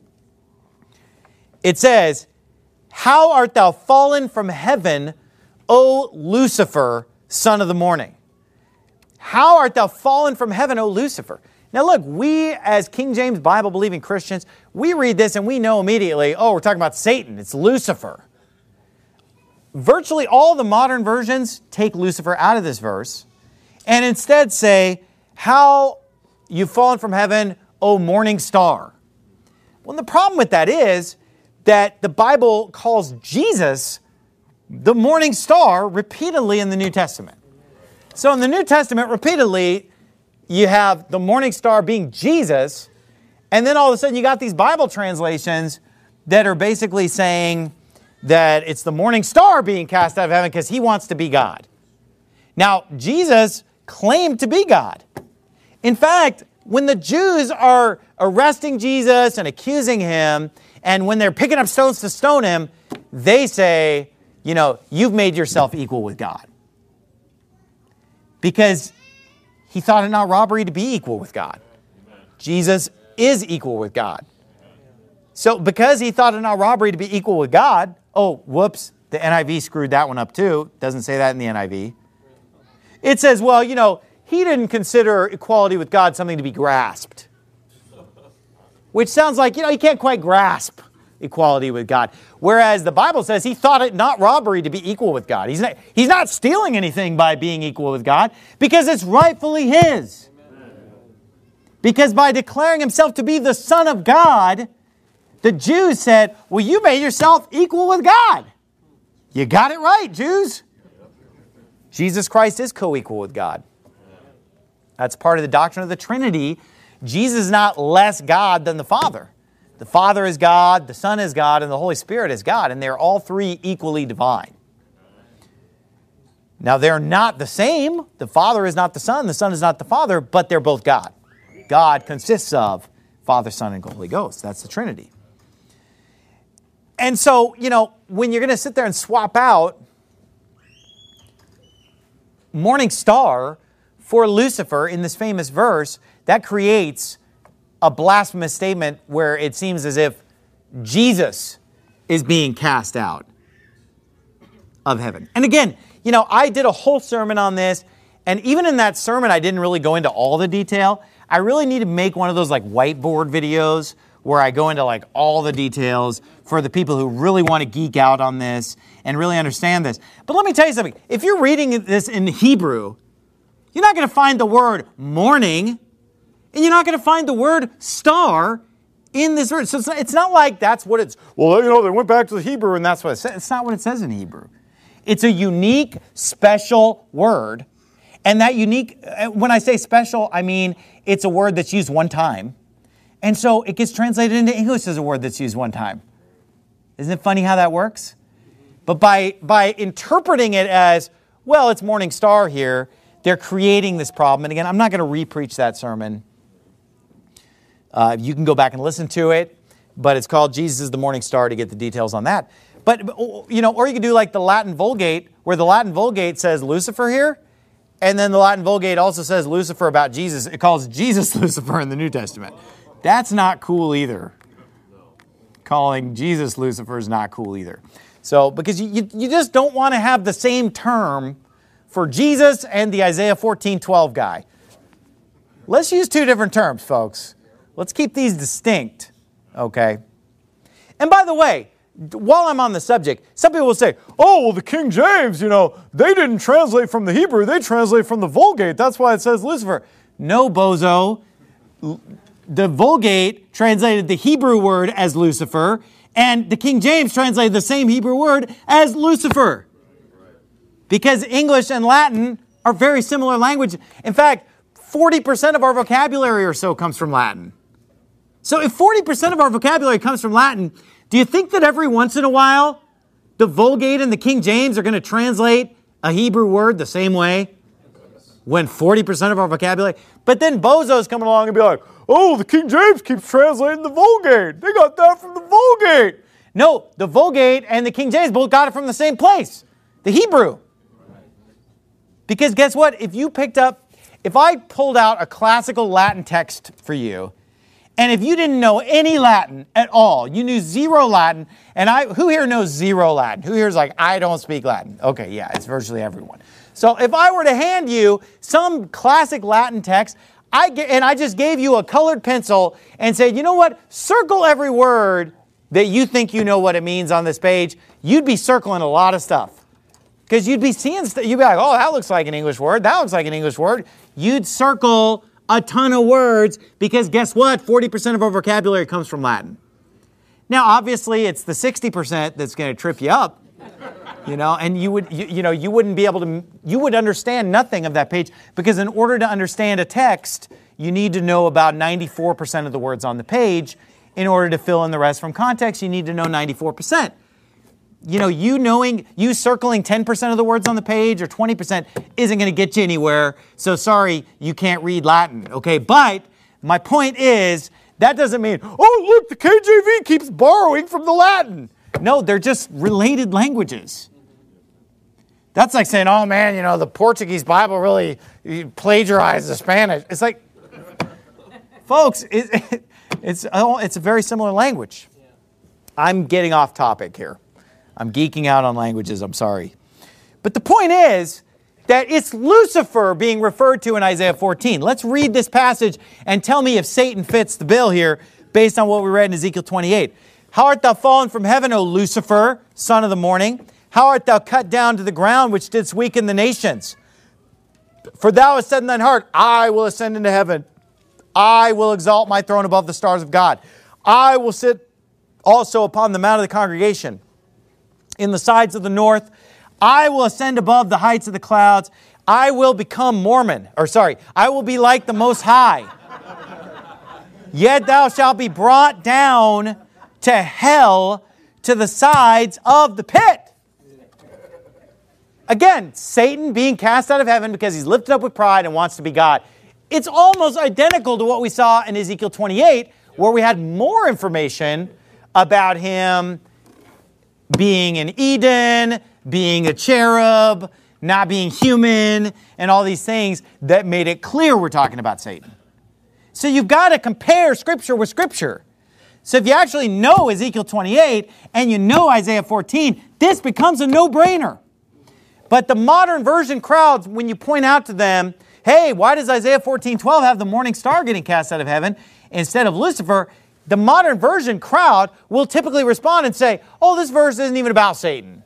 It says, how art thou fallen from heaven, O Lucifer, son of the morning? How art thou fallen from heaven, O Lucifer? Now look, we as King James Bible believing Christians, we read this and we know immediately, oh, we're talking about Satan. It's Lucifer. Virtually all the modern versions take Lucifer out of this verse and instead say, how you've fallen from heaven, O morning star. Well, the problem with that is that the Bible calls Jesus the morning star repeatedly in the New Testament. So in the New Testament, repeatedly, you have the morning star being Jesus, and then all of a sudden you got these Bible translations that are basically saying that it's the morning star being cast out of heaven because he wants to be God. Now, Jesus claimed to be God. In fact, when the Jews are arresting Jesus and accusing him, and when they're picking up stones to stone him, they say, you know, you've made yourself equal with God. Because he thought it not robbery to be equal with God. Jesus is equal with God. So because he thought it not robbery to be equal with God, oh, whoops, the NIV screwed that one up too. Doesn't say that in the NIV. It says, well, you know, he didn't consider equality with God something to be grasped. Which sounds like, you know, he can't quite grasp equality with God. Whereas the Bible says he thought it not robbery to be equal with God. He's not stealing anything by being equal with God because it's rightfully his. Because by declaring himself to be the Son of God, the Jews said, well, you made yourself equal with God. You got it right, Jews. Jesus Christ is co-equal with God. That's part of the doctrine of the Trinity. Jesus is not less God than the Father. The Father is God, the Son is God, and the Holy Spirit is God, and they're all three equally divine. Now, they're not the same. The Father is not the Son is not the Father, but they're both God. God consists of Father, Son, and Holy Ghost. That's the Trinity. And so, you know, when you're going to sit there and swap out morning star for Lucifer in this famous verse, that creates a blasphemous statement where it seems as if Jesus is being cast out of heaven. And again, you know, I did a whole sermon on this, and even in that sermon, I didn't really go into all the detail. I really need to make one of those like whiteboard videos where I go into like all the details for the people who really want to geek out on this and really understand this. But let me tell you something. If you're reading this in Hebrew, you're not going to find the word morning, and you're not going to find the word star in this verse. So it's not like that's what it's, well, you know, they went back to the Hebrew and that's what it says. It's not what it says in Hebrew. It's a unique, special word. And that unique, when I say special, I mean it's a word that's used one time. And so it gets translated into English as a word that's used one time. Isn't it funny how that works? But by interpreting it as, well, it's morning star here, they're creating this problem. And again, I'm not going to re-preach that sermon. You can go back and listen to it, but it's called Jesus is the Morning Star to get the details on that. But, you know, or you could do like the Latin Vulgate, where the Latin Vulgate says Lucifer here, and then the Latin Vulgate also says Lucifer about Jesus. It calls Jesus Lucifer in the New Testament. That's not cool either. Calling Jesus Lucifer is not cool either. So, because you just don't want to have the same term for Jesus and the Isaiah 14:12 guy. Let's use two different terms, folks. Let's keep these distinct, okay? And by the way, while I'm on the subject, some people will say, oh, well, the King James, you know, they didn't translate from the Hebrew, they translate from the Vulgate. That's why it says Lucifer. No, bozo. The Vulgate translated the Hebrew word as Lucifer, and the King James translated the same Hebrew word as Lucifer. Because English and Latin are very similar languages. In fact, 40% of our vocabulary or so comes from Latin. So if 40% of our vocabulary comes from Latin, do you think that every once in a while the Vulgate and the King James are going to translate a Hebrew word the same way? When 40% of our vocabulary? But then bozos come along and be like, oh, the King James keeps translating the Vulgate. They got that from the Vulgate. No, the Vulgate and the King James both got it from the same place, the Hebrew. Because guess what? If I pulled out a classical Latin text for you, and if you didn't know any Latin at all, you knew zero Latin, and who here knows zero Latin? Who here is like, I don't speak Latin? Okay, yeah, it's virtually everyone. So if I were to hand you some classic Latin text, I just gave you a colored pencil and said, you know what? Circle every word that you think you know what it means on this page. You'd be circling a lot of stuff. Because you'd be seeing stuff. You'd be like, oh, that looks like an English word. That looks like an English word. You'd circle a ton of words because guess what? 40% of our vocabulary comes from Latin. Now, obviously, it's the 60% that's going to trip you up. And you wouldn't be able to, you would understand nothing of that page because in order to understand a text, you need to know about 94% of the words on the page. In order to fill in the rest from context, you need to know 94%. You circling 10% of the words on the page or 20% isn't going to get you anywhere. So sorry, you can't read Latin, okay? But my point is, that doesn't mean, oh, look, the KJV keeps borrowing from the Latin. No, they're just related languages. That's like saying, oh man, the Portuguese Bible really plagiarized the Spanish. It's like, folks, it's a very similar language. I'm getting off topic here. I'm geeking out on languages, I'm sorry. But the point is that it's Lucifer being referred to in Isaiah 14. Let's read this passage and tell me if Satan fits the bill here based on what we read in Ezekiel 28. How art thou fallen from heaven, O Lucifer, son of the morning? How art thou cut down to the ground, which didst weaken the nations? For thou hast said in thine heart, I will ascend into heaven. I will exalt my throne above the stars of God. I will sit also upon the mount of the congregation in the sides of the north. I will ascend above the heights of the clouds. I will become I will be like the Most High. Yet thou shalt be brought down to hell, to the sides of the pit. Again, Satan being cast out of heaven because he's lifted up with pride and wants to be God. It's almost identical to what we saw in Ezekiel 28, where we had more information about him being in Eden, being a cherub, not being human, and all these things that made it clear we're talking about Satan. So you've got to compare Scripture with Scripture. So if you actually know Ezekiel 28 and you know Isaiah 14, this becomes a no-brainer. But the modern version crowds, when you point out to them, hey, why does Isaiah 14:12 have the morning star getting cast out of heaven instead of Lucifer? The modern version crowd will typically respond and say, oh, this verse isn't even about Satan.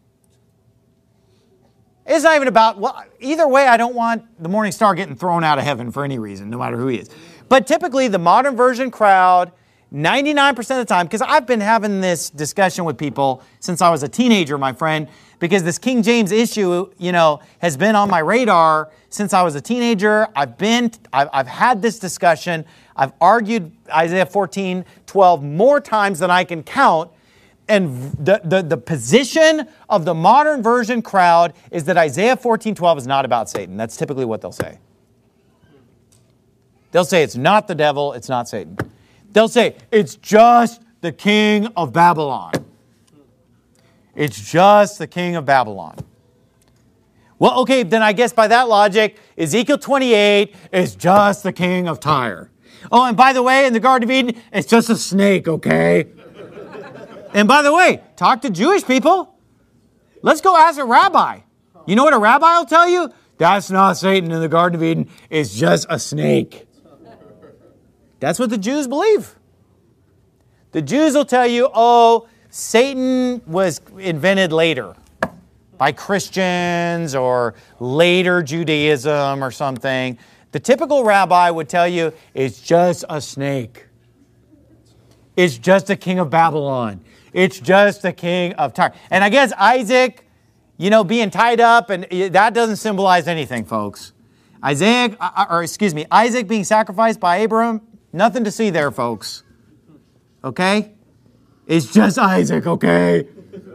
It's not even about, well, either way, I don't want the morning star getting thrown out of heaven for any reason, no matter who he is. But typically, the modern version crowd, 99% of the time, because I've been having this discussion with people since I was a teenager, my friend, because this King James issue, has been on my radar since I was a teenager. I've had this discussion. I've argued Isaiah 14:12 more times than I can count. And the position of the modern version crowd is that Isaiah 14:12 is not about Satan. That's typically what they'll say. They'll say it's not the devil, it's not Satan. They'll say it's just the king of Babylon. It's just the king of Babylon. Well, okay, then I guess by that logic, Ezekiel 28 is just the king of Tyre. Oh, and by the way, in the Garden of Eden, it's just a snake, okay? And by the way, talk to Jewish people. Let's go ask a rabbi. You know what a rabbi will tell you? That's not Satan in the Garden of Eden. It's just a snake. That's what the Jews believe. The Jews will tell you, oh, Satan was invented later by Christians or later Judaism or something. The typical rabbi would tell you it's just a snake. It's just the king of Babylon. It's just the king of Tyre. And I guess Isaac, being tied up, and that doesn't symbolize anything, folks. Isaac being sacrificed by Abraham, nothing to see there, folks. Okay? It's just Isaac, okay?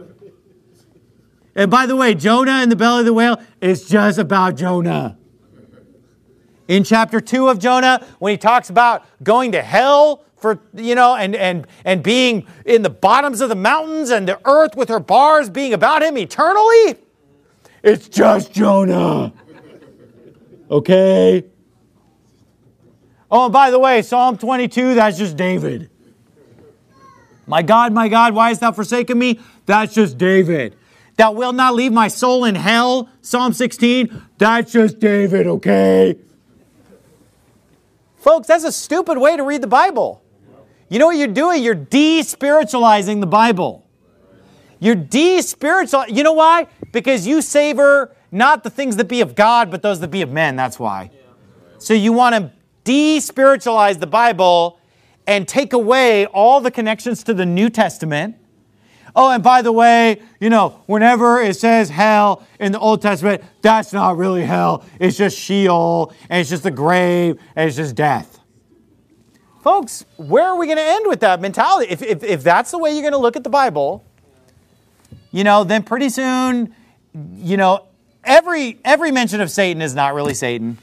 And by the way, Jonah in the belly of the whale is just about Jonah. In chapter 2 of Jonah, when he talks about going to hell for, and being in the bottoms of the mountains and the earth with her bars being about him eternally, it's just Jonah. Okay? Oh, and by the way, Psalm 22, that's just David. My God, why hast thou forsaken me? That's just David. Thou wilt not leave my soul in hell, Psalm 16, that's just David, okay? Folks, that's a stupid way to read the Bible. You know what you're doing? You're de-spiritualizing the Bible. You're de-spiritual. You know why? Because you savor not the things that be of God, but those that be of men. That's why. So you want to de-spiritualize the Bible and take away all the connections to the New Testament. Oh, and by the way, you know, whenever it says hell in the Old Testament, that's not really hell. It's just Sheol, and it's just the grave, and it's just death. Folks, where are we going to end with that mentality? If that's the way you're going to look at the Bible, you know, then pretty soon, you know, every mention of Satan is not really Satan.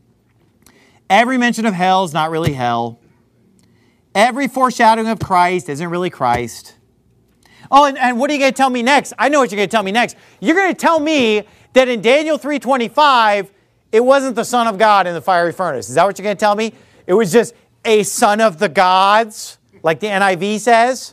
Every mention of hell is not really hell. Every foreshadowing of Christ isn't really Christ. Oh, and what are you going to tell me next? I know what you're going to tell me next. You're going to tell me that in Daniel 3:25, it wasn't the Son of God in the fiery furnace. Is that what you're going to tell me? It was just a son of the gods, like the NIV says?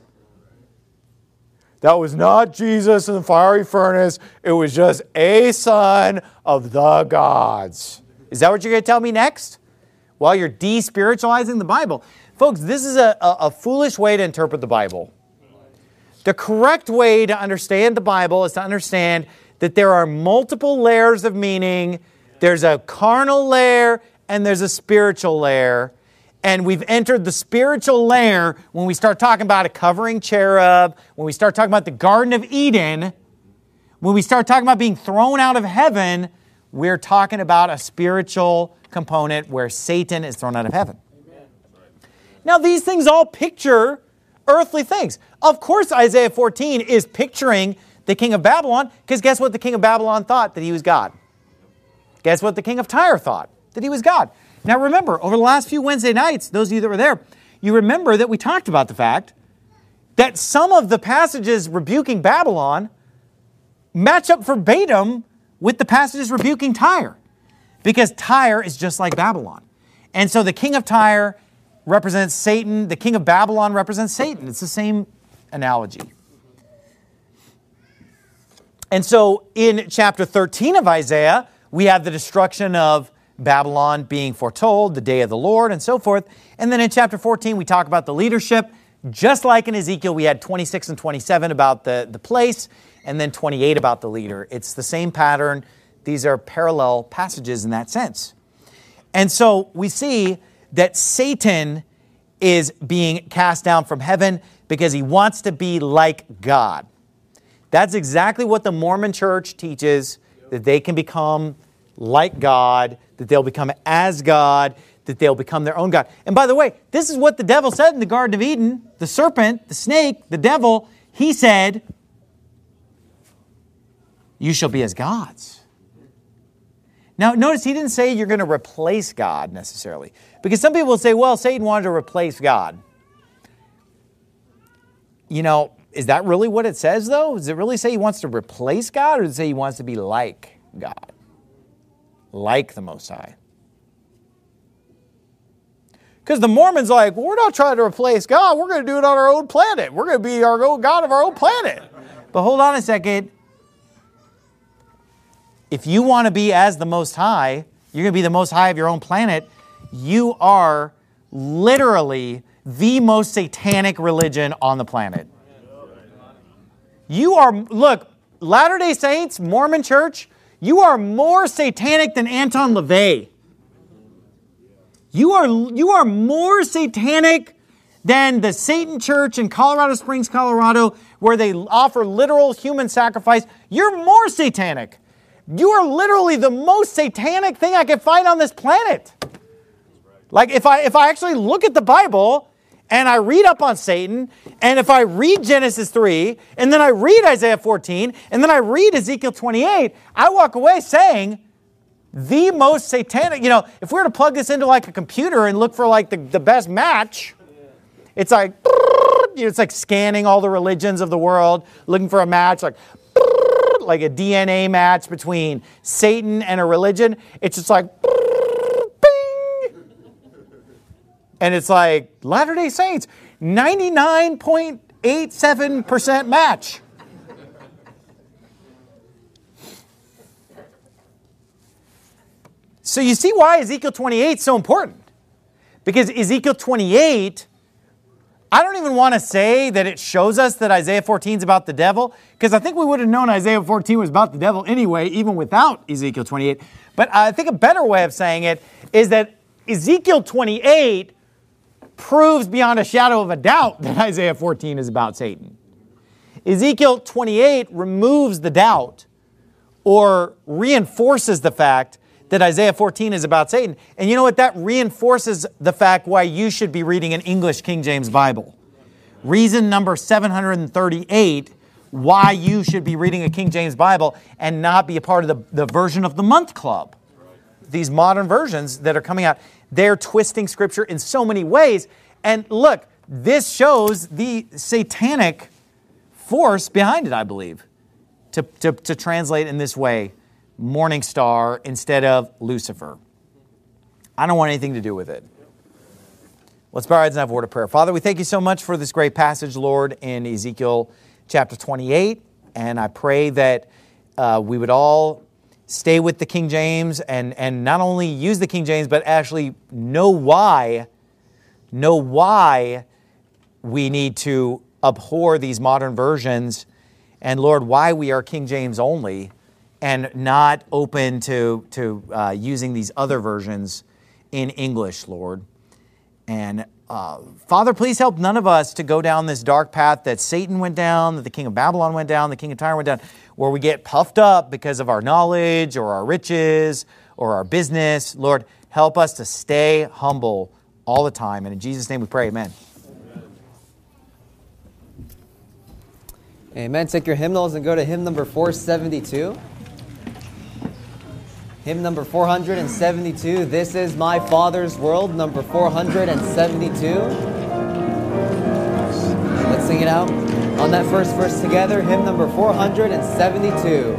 That was not Jesus in the fiery furnace. It was just a son of the gods. Is that what you're going to tell me next? While you're de-spiritualizing the Bible. Folks, this is a foolish way to interpret the Bible. The correct way to understand the Bible is to understand that there are multiple layers of meaning. There's a carnal layer and there's a spiritual layer. And we've entered the spiritual layer when we start talking about a covering cherub, when we start talking about the Garden of Eden, when we start talking about being thrown out of heaven, we're talking about a spiritual component where Satan is thrown out of heaven. Amen. Now, these things all picture earthly things. Of course, Isaiah 14 is picturing the king of Babylon, because guess what the king of Babylon thought? That he was God. Guess what the king of Tyre thought? That he was God. Now remember, over the last few Wednesday nights, those of you that were there, you remember that we talked about the fact that some of the passages rebuking Babylon match up verbatim with the passages rebuking Tyre. Because Tyre is just like Babylon. And so the king of Tyre represents Satan. The king of Babylon represents Satan. It's the same analogy. And so in chapter 13 of Isaiah, we have the destruction of Babylon being foretold, the day of the Lord, and so forth. And then in chapter 14, we talk about the leadership. Just like in Ezekiel, we had 26 and 27 about the place, and then 28 about the leader. It's the same pattern. These are parallel passages in that sense. And so we see that Satan is being cast down from heaven because he wants to be like God. That's exactly what the Mormon church teaches, that they can become like God, that they'll become as God, that they'll become their own God. And by the way, this is what the devil said in the Garden of Eden. The serpent, the snake, the devil, he said, you shall be as gods. Now, notice he didn't say you're going to replace God necessarily. Because some people will say, well, Satan wanted to replace God. You know, is that really what it says, though? Does it really say he wants to replace God, or does it say he wants to be like God? Like the Most High. Because the Mormons are like, well, we're not trying to replace God. We're going to do it on our own planet. We're going to be our own God of our own planet. But hold on a second. If you want to be as the Most High, you're going to be the Most High of your own planet. You are literally the most satanic religion on the planet. You are, look, Latter-day Saints, Mormon Church, you are more satanic than Anton LaVey. You are more satanic than the Satan Church in Colorado Springs, Colorado, where they offer literal human sacrifice. You're more satanic. You are literally the most satanic thing I can find on this planet. Like if I actually look at the Bible and I read up on Satan, and if I read Genesis 3, and then I read Isaiah 14, and then I read Ezekiel 28, I walk away saying the most satanic, you know, if we were to plug this into like a computer and look for like the best match, it's like, it's like scanning all the religions of the world, looking for a match, like a DNA match between Satan and a religion. It's just like, bing. And it's like, Latter-day Saints, 99.87% match. So you see why Ezekiel 28 is so important. Because Ezekiel 28, I don't even want to say that it shows us that Isaiah 14 is about the devil, because I think we would have known Isaiah 14 was about the devil anyway, even without Ezekiel 28. But I think a better way of saying it is that Ezekiel 28 proves beyond a shadow of a doubt that Isaiah 14 is about Satan. Ezekiel 28 removes the doubt or reinforces the fact that Isaiah 14 is about Satan. And you know what? That reinforces the fact why you should be reading an English King James Bible. Reason number 738 why you should be reading a King James Bible and not be a part of the Version of the Month Club. These modern versions that are coming out, they're twisting Scripture in so many ways. And look, this shows the satanic force behind it, I believe, to translate in this way, Morning Star instead of Lucifer. I don't want anything to do with it. Let's bow our heads and have a word of prayer. Father, we thank you so much for this great passage, Lord, in Ezekiel chapter 28. And I pray that we would all stay with the King James and not only use the King James, but actually know why we need to abhor these modern versions, and Lord, why we are King James only and not open to using these other versions in English, Lord. And Father, please help none of us to go down this dark path that Satan went down, that the king of Babylon went down, the king of Tyre went down, where we get puffed up because of our knowledge or our riches or our business. Lord, help us to stay humble all the time. And in Jesus' name we pray, amen. Amen. Take your hymnals and go to hymn number 472. Hymn number 472, This Is My Father's World, number 472. Let's sing it out on that first verse together, hymn number 472.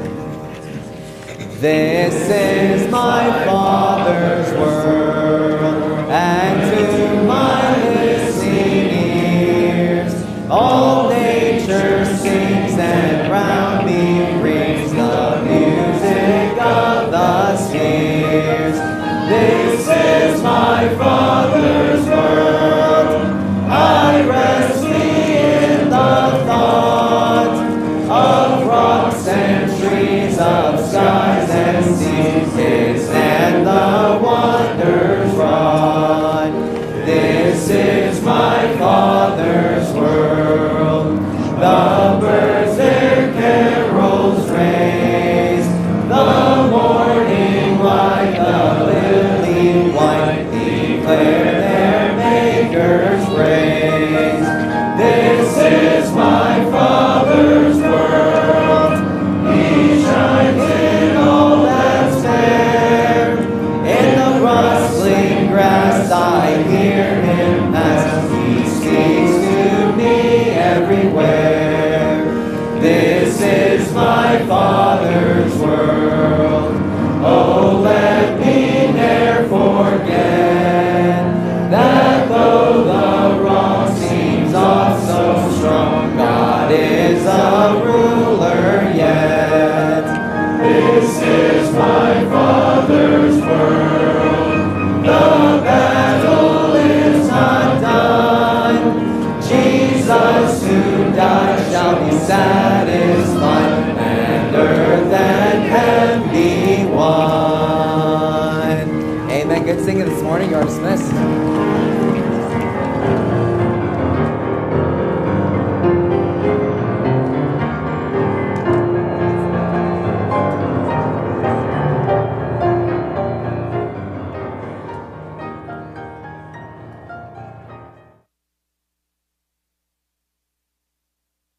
This is my Father's world, and to my listening ears, all nature sings and round me rings the music of the spheres. This is my Father's world. I rest me in the thought of rocks and trees, of skies and seas, and the wonders wrought. This is my Father's world. The birds their carols raise, the morning light, the lily white, declare their Maker's praise. This is my Father's world. He shines in all that's fair. In the rustling grass I hear him as he speaks to me everywhere. This is my Father's world. Oh, let me ne'er forget that though the wrong seems oft so strong, God is a ruler yet. This is my Father's world. The battle is not done. Jesus who died shall be satisfied, and earth and heaven be one. Amen. Good singing this morning. You are dismissed.